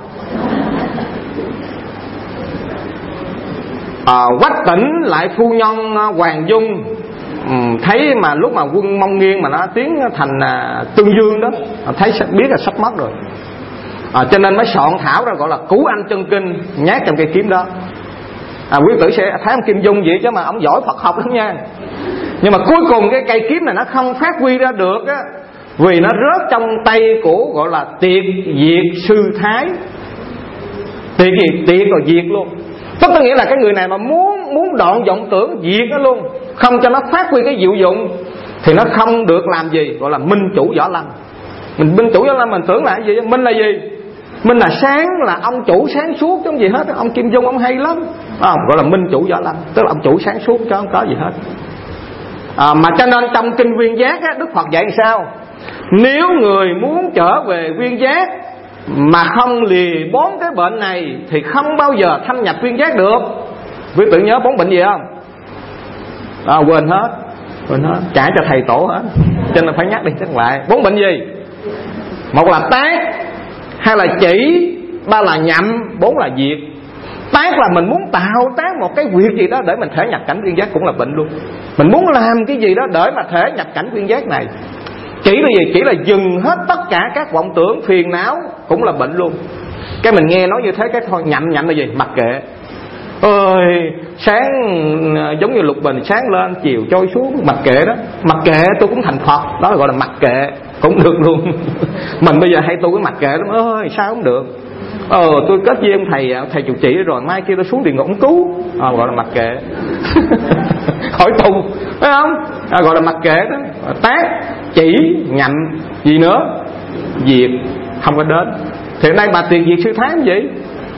Quách Tỉnh lại phu nhân Hoàng Dung thấy mà lúc mà quân Mông Nghiên mà nó tiến thành Tương Dương đó, thấy biết là sắp mất rồi. Cho nên mới soạn thảo ra gọi là Cứu Anh Chân Kinh nhát trong cây kiếm đó. Quý tử sẽ thấy ông Kim Dung vậy chứ mà ông giỏi Phật học lắm nha. Nhưng mà cuối cùng cái cây kiếm này nó không phát huy ra được á, vì nó rớt trong tay của gọi là Tiệt Diệt Sư Thái. Tiệt gì? Tiệt rồi diệt luôn. Tức có nghĩa là cái người này mà muốn đoạn vọng tưởng diệt nó luôn, không cho nó phát huy cái diệu dụng, thì nó không được làm gì gọi là minh chủ võ lâm. Mình minh chủ võ lâm mình tưởng là cái gì? Minh là gì? Minh là sáng, là ông chủ sáng suốt chứ không gì hết. Ông Kim Dung ông hay lắm, gọi là minh chủ võ lâm, tức là ông chủ sáng suốt chứ không có gì hết. Mà cho nên trong kinh Nguyên Giác á, Đức Phật dạy sao? Nếu người muốn trở về Nguyên Giác mà không lìa 4 cái bệnh này thì không bao giờ thâm nhập Nguyên Giác được. Quý tự nhớ 4 bệnh gì không? Quên hết, trả cho thầy tổ hết, cho nên phải nhắc đi nhắc lại. 4 bệnh gì? 1 là tác, 2 là chỉ, 3 là nhậm, 4 là diệt. Tác là mình muốn tạo tác một cái việc gì đó để mình thể nhập cảnh Nguyên Giác, cũng là bệnh luôn. Mình muốn làm cái gì đó để mà thể nhập cảnh Nguyên Giác này. Chỉ là gì? Chỉ là dừng hết tất cả các vọng tưởng phiền não, cũng là bệnh luôn. Cái mình nghe nói như thế cái thôi, nhậm là gì? Mặc kệ. Ơi, sáng giống như lục bình, sáng lên chiều trôi xuống, mặc kệ đó. Mặc kệ tôi cũng thành Phật, đó là gọi là mặc kệ, cũng được luôn. Mình bây giờ hay tu cái mặc kệ lắm. Ơi sao không được, tôi kết duyên thầy chủ trì rồi, mai kia tôi xuống địa ngục cứu, gọi là mặc kệ. Khỏi tu, phải không? Gọi là mặc kệ đó. Tác, chỉ, nhậm, gì nữa? Diệt, không có đến. Thì nay bà tiền diệt sư thái gì?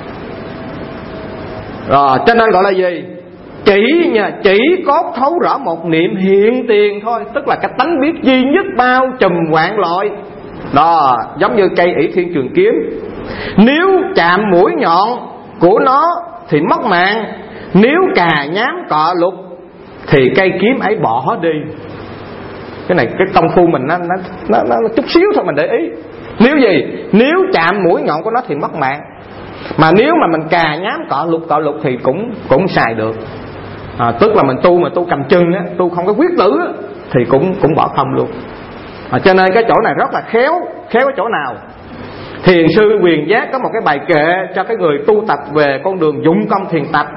Rồi, cho nên gọi là gì? Chỉ nha, chỉ cốt thấu rõ một niệm hiện tiền thôi, tức là cái tánh biết duy nhất bao trùm vạn loại. Đó, giống như cây ỷ thiên trường kiếm, nếu chạm mũi nhọn của nó thì mất mạng, nếu cà nhám cọ lục thì cây kiếm ấy bỏ đi. Cái này cái công phu mình nó chút xíu thôi mình để ý. Nếu gì? Nếu chạm mũi nhọn của nó thì mất mạng, mà nếu mà mình cà nhám cọ lục thì cũng xài được. Tức là mình tu mà tu cầm chân á, tu không có quyết tử á, thì cũng bỏ không luôn. Cho nên cái chỗ này rất là khéo ở chỗ nào? Thiền sư Quyền Giác có một cái bài kệ cho cái người tu tập về con đường dụng công thiền tập.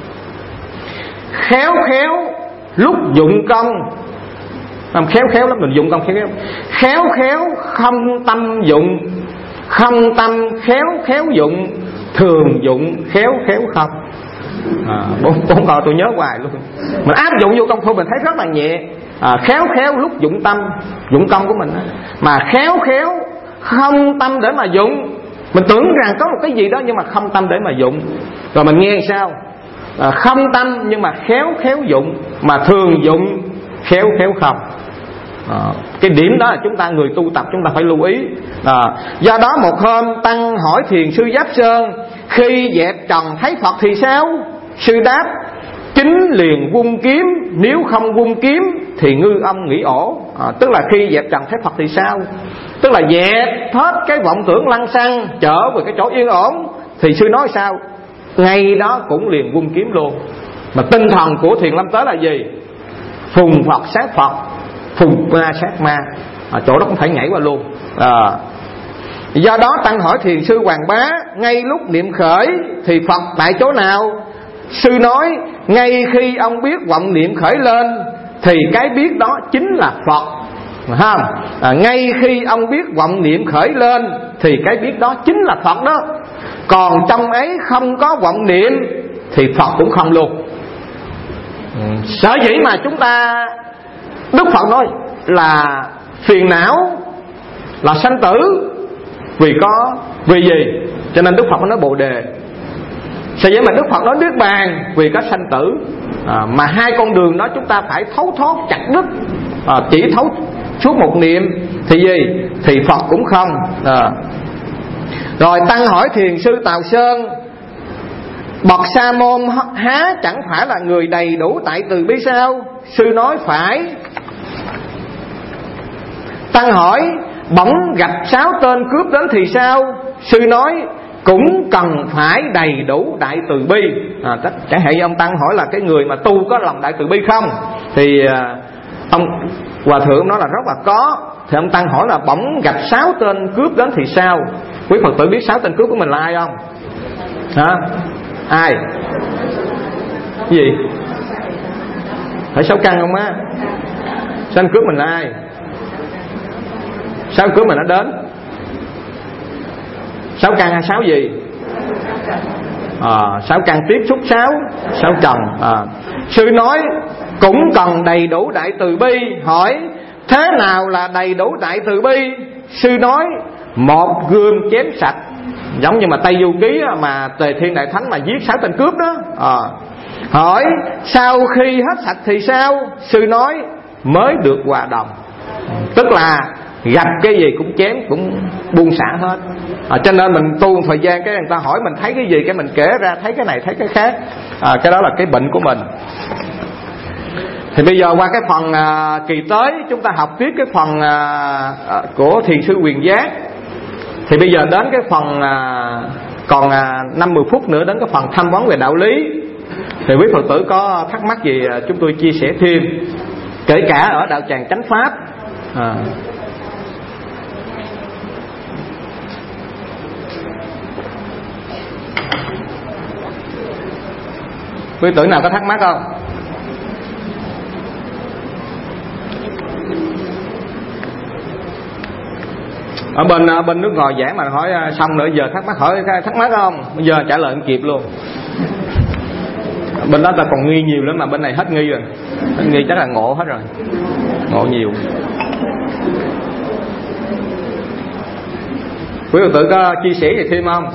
Khéo lúc dụng công, khéo lắm, mình dụng công khéo không tâm dụng, không tâm khéo dụng, thường dụng khéo không. 4 câu tôi nhớ hoài luôn. Mình áp dụng vô công phu mình thấy rất là nhẹ. Khéo lúc dụng tâm, dụng công của mình đó. Mà khéo không tâm để mà dụng. Mình tưởng rằng có một cái gì đó nhưng mà không tâm để mà dụng. Rồi mình nghe sao? Không tâm nhưng mà khéo dụng, mà thường dụng khéo không. Cái điểm đó là chúng ta người tu tập chúng ta phải lưu ý. Do đó một hôm tăng hỏi thiền sư Giáp Sơn: khi dẹp trần thấy Phật thì sao? Sư đáp: chính liền vung kiếm, nếu không vung kiếm thì ngư ông nghỉ ổ. Tức là khi dẹp trần thấy Phật thì sao? Tức là dẹp hết cái vọng tưởng lăng xăng, trở về cái chỗ yên ổn. Thì sư nói sao? Ngay đó cũng liền vung kiếm luôn. Mà tinh thần của thiền lâm tới là gì? Phùng Phật sát Phật, phùng ma sát ma. Chỗ đó cũng phải nhảy qua luôn. Do đó tăng hỏi thiền sư Hoàng Bá: ngay lúc niệm khởi thì Phật tại chỗ nào? Sư nói: ngay khi ông biết vọng niệm khởi lên thì cái biết đó chính là Phật. Ngay khi ông biết vọng niệm khởi lên thì cái biết đó chính là Phật đó. Còn trong ấy không có vọng niệm thì Phật cũng không luôn. Sở dĩ mà chúng ta, Đức Phật nói là phiền não, là sanh tử, vì gì? Cho nên Đức Phật nói Bồ Đề. Sở dĩ mà Đức Phật nói Niết Bàn, vì có sanh tử. Mà hai con đường đó chúng ta phải thấu thoát chặt đứt. Chỉ thấu suốt một niệm thì gì? Thì Phật cũng không. Rồi tăng hỏi thiền sư Tào Sơn: bậc Sa môn há chẳng phải là người đầy đủ tại từ bi sao? Sư nói phải. Tăng hỏi: bỗng gặp 6 tên cướp đến thì sao? Sư nói cũng cần phải đầy đủ đại từ bi. Chẳng hạn như ông Tăng hỏi là cái người mà tu có lòng đại từ bi không? Thì ông Hòa Thượng nói là rất là có. Thì ông Tăng hỏi là bỗng gặp 6 tên cướp đến thì sao? Quý Phật tử biết 6 tên cướp của mình là ai không? Ai? Cái gì? Phải 6 căn không á? 6 cướp mình là ai? 6 cướp mình nó đến 6 căn hay 6 gì? 6 căn tiếp xúc 6 trần. Sư nói cũng cần đầy đủ đại từ bi. Hỏi thế nào là đầy đủ đại từ bi? Sư nói một gươm chém sạch. Giống như mà Tây Du Ký mà Tề Thiên Đại Thánh mà giết 6 tên cướp đó. Hỏi sau khi hết sạch thì sao? Sư nói mới được hòa đồng. Tức là gặp cái gì cũng chém, cũng buông xả hết. Cho nên mình tu một thời gian, cái người ta hỏi mình thấy cái gì, cái mình kể ra thấy cái này thấy cái khác. Cái đó là cái bệnh của mình. Thì bây giờ qua cái phần kỳ tới, chúng ta học tiếp cái phần của Thiền sư Quyền Giác. Thì bây giờ đến cái phần còn 5-10 phút nữa đến cái phần tham vấn về đạo lý. Thì quý Phật tử có thắc mắc gì chúng tôi chia sẻ thêm, kể cả ở đạo tràng Chánh Pháp. Quý tử nào có thắc mắc không? Ở bên nước ngoài giảng mà hỏi xong nữa, giờ hỏi thắc mắc không? Bây giờ trả lời không kịp luôn. Bên đó ta còn nghi nhiều lắm, mà bên này hết nghi rồi. Hết nghi chắc là ngộ hết rồi. Ngộ nhiều. Quý Phật tử có chia sẻ gì thêm không?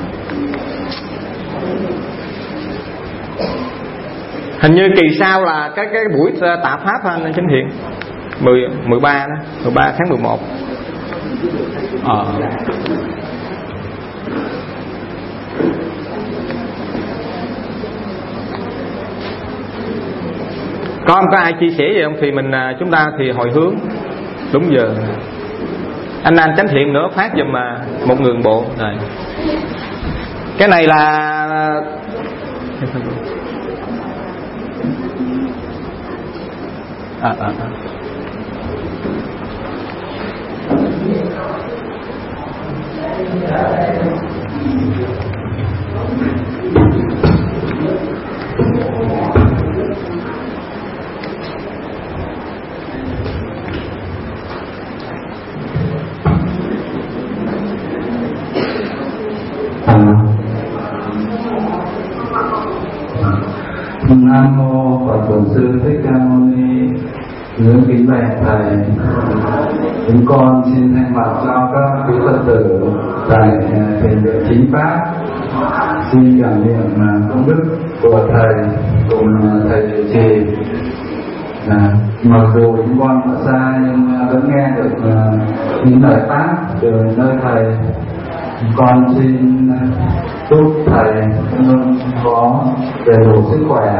Hình như kỳ sau là cái buổi tạ pháp anh Chánh Thiện 13 đó, 13 tháng 11. Có ai chia sẻ gì không thì chúng ta thì hồi hướng đúng giờ. Anh Chánh Thiện nữa phát giùm một ngừng bộ này. Cái này là Nam mô Phật Bổn Sư Thích Ca Mâu Ni. Hướng kính bạch thầy, chúng con xin thay mặt cho các quý Phật tử tại thiền viện Chính Pháp xin cảm niệm công đức của thầy cùng thầy trụ trì. Mặc dù chúng con ở xa nhưng vẫn nghe được những lời pháp từ nơi thầy. Con xin chúc thầy luôn có đầy đủ sức khỏe,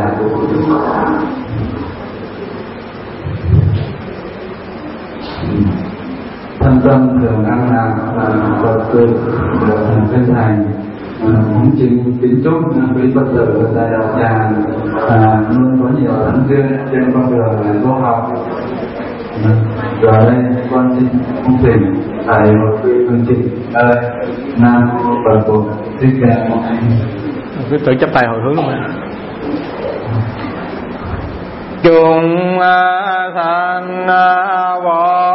thân tâm thường ăn làm Phật sự được chân thành. Cũng kính chúc quý Phật tử tại đạo tràng luôn có nhiều thắng duyên trên con đường tu học. Rồi đây con xin cung thỉnh thầy một vị phương trì ơi. Nam mô Phật Bổn Thích Ca Mâu Ni. Quý tử chắp tay hồi hướng luôn. Chúng sanh vô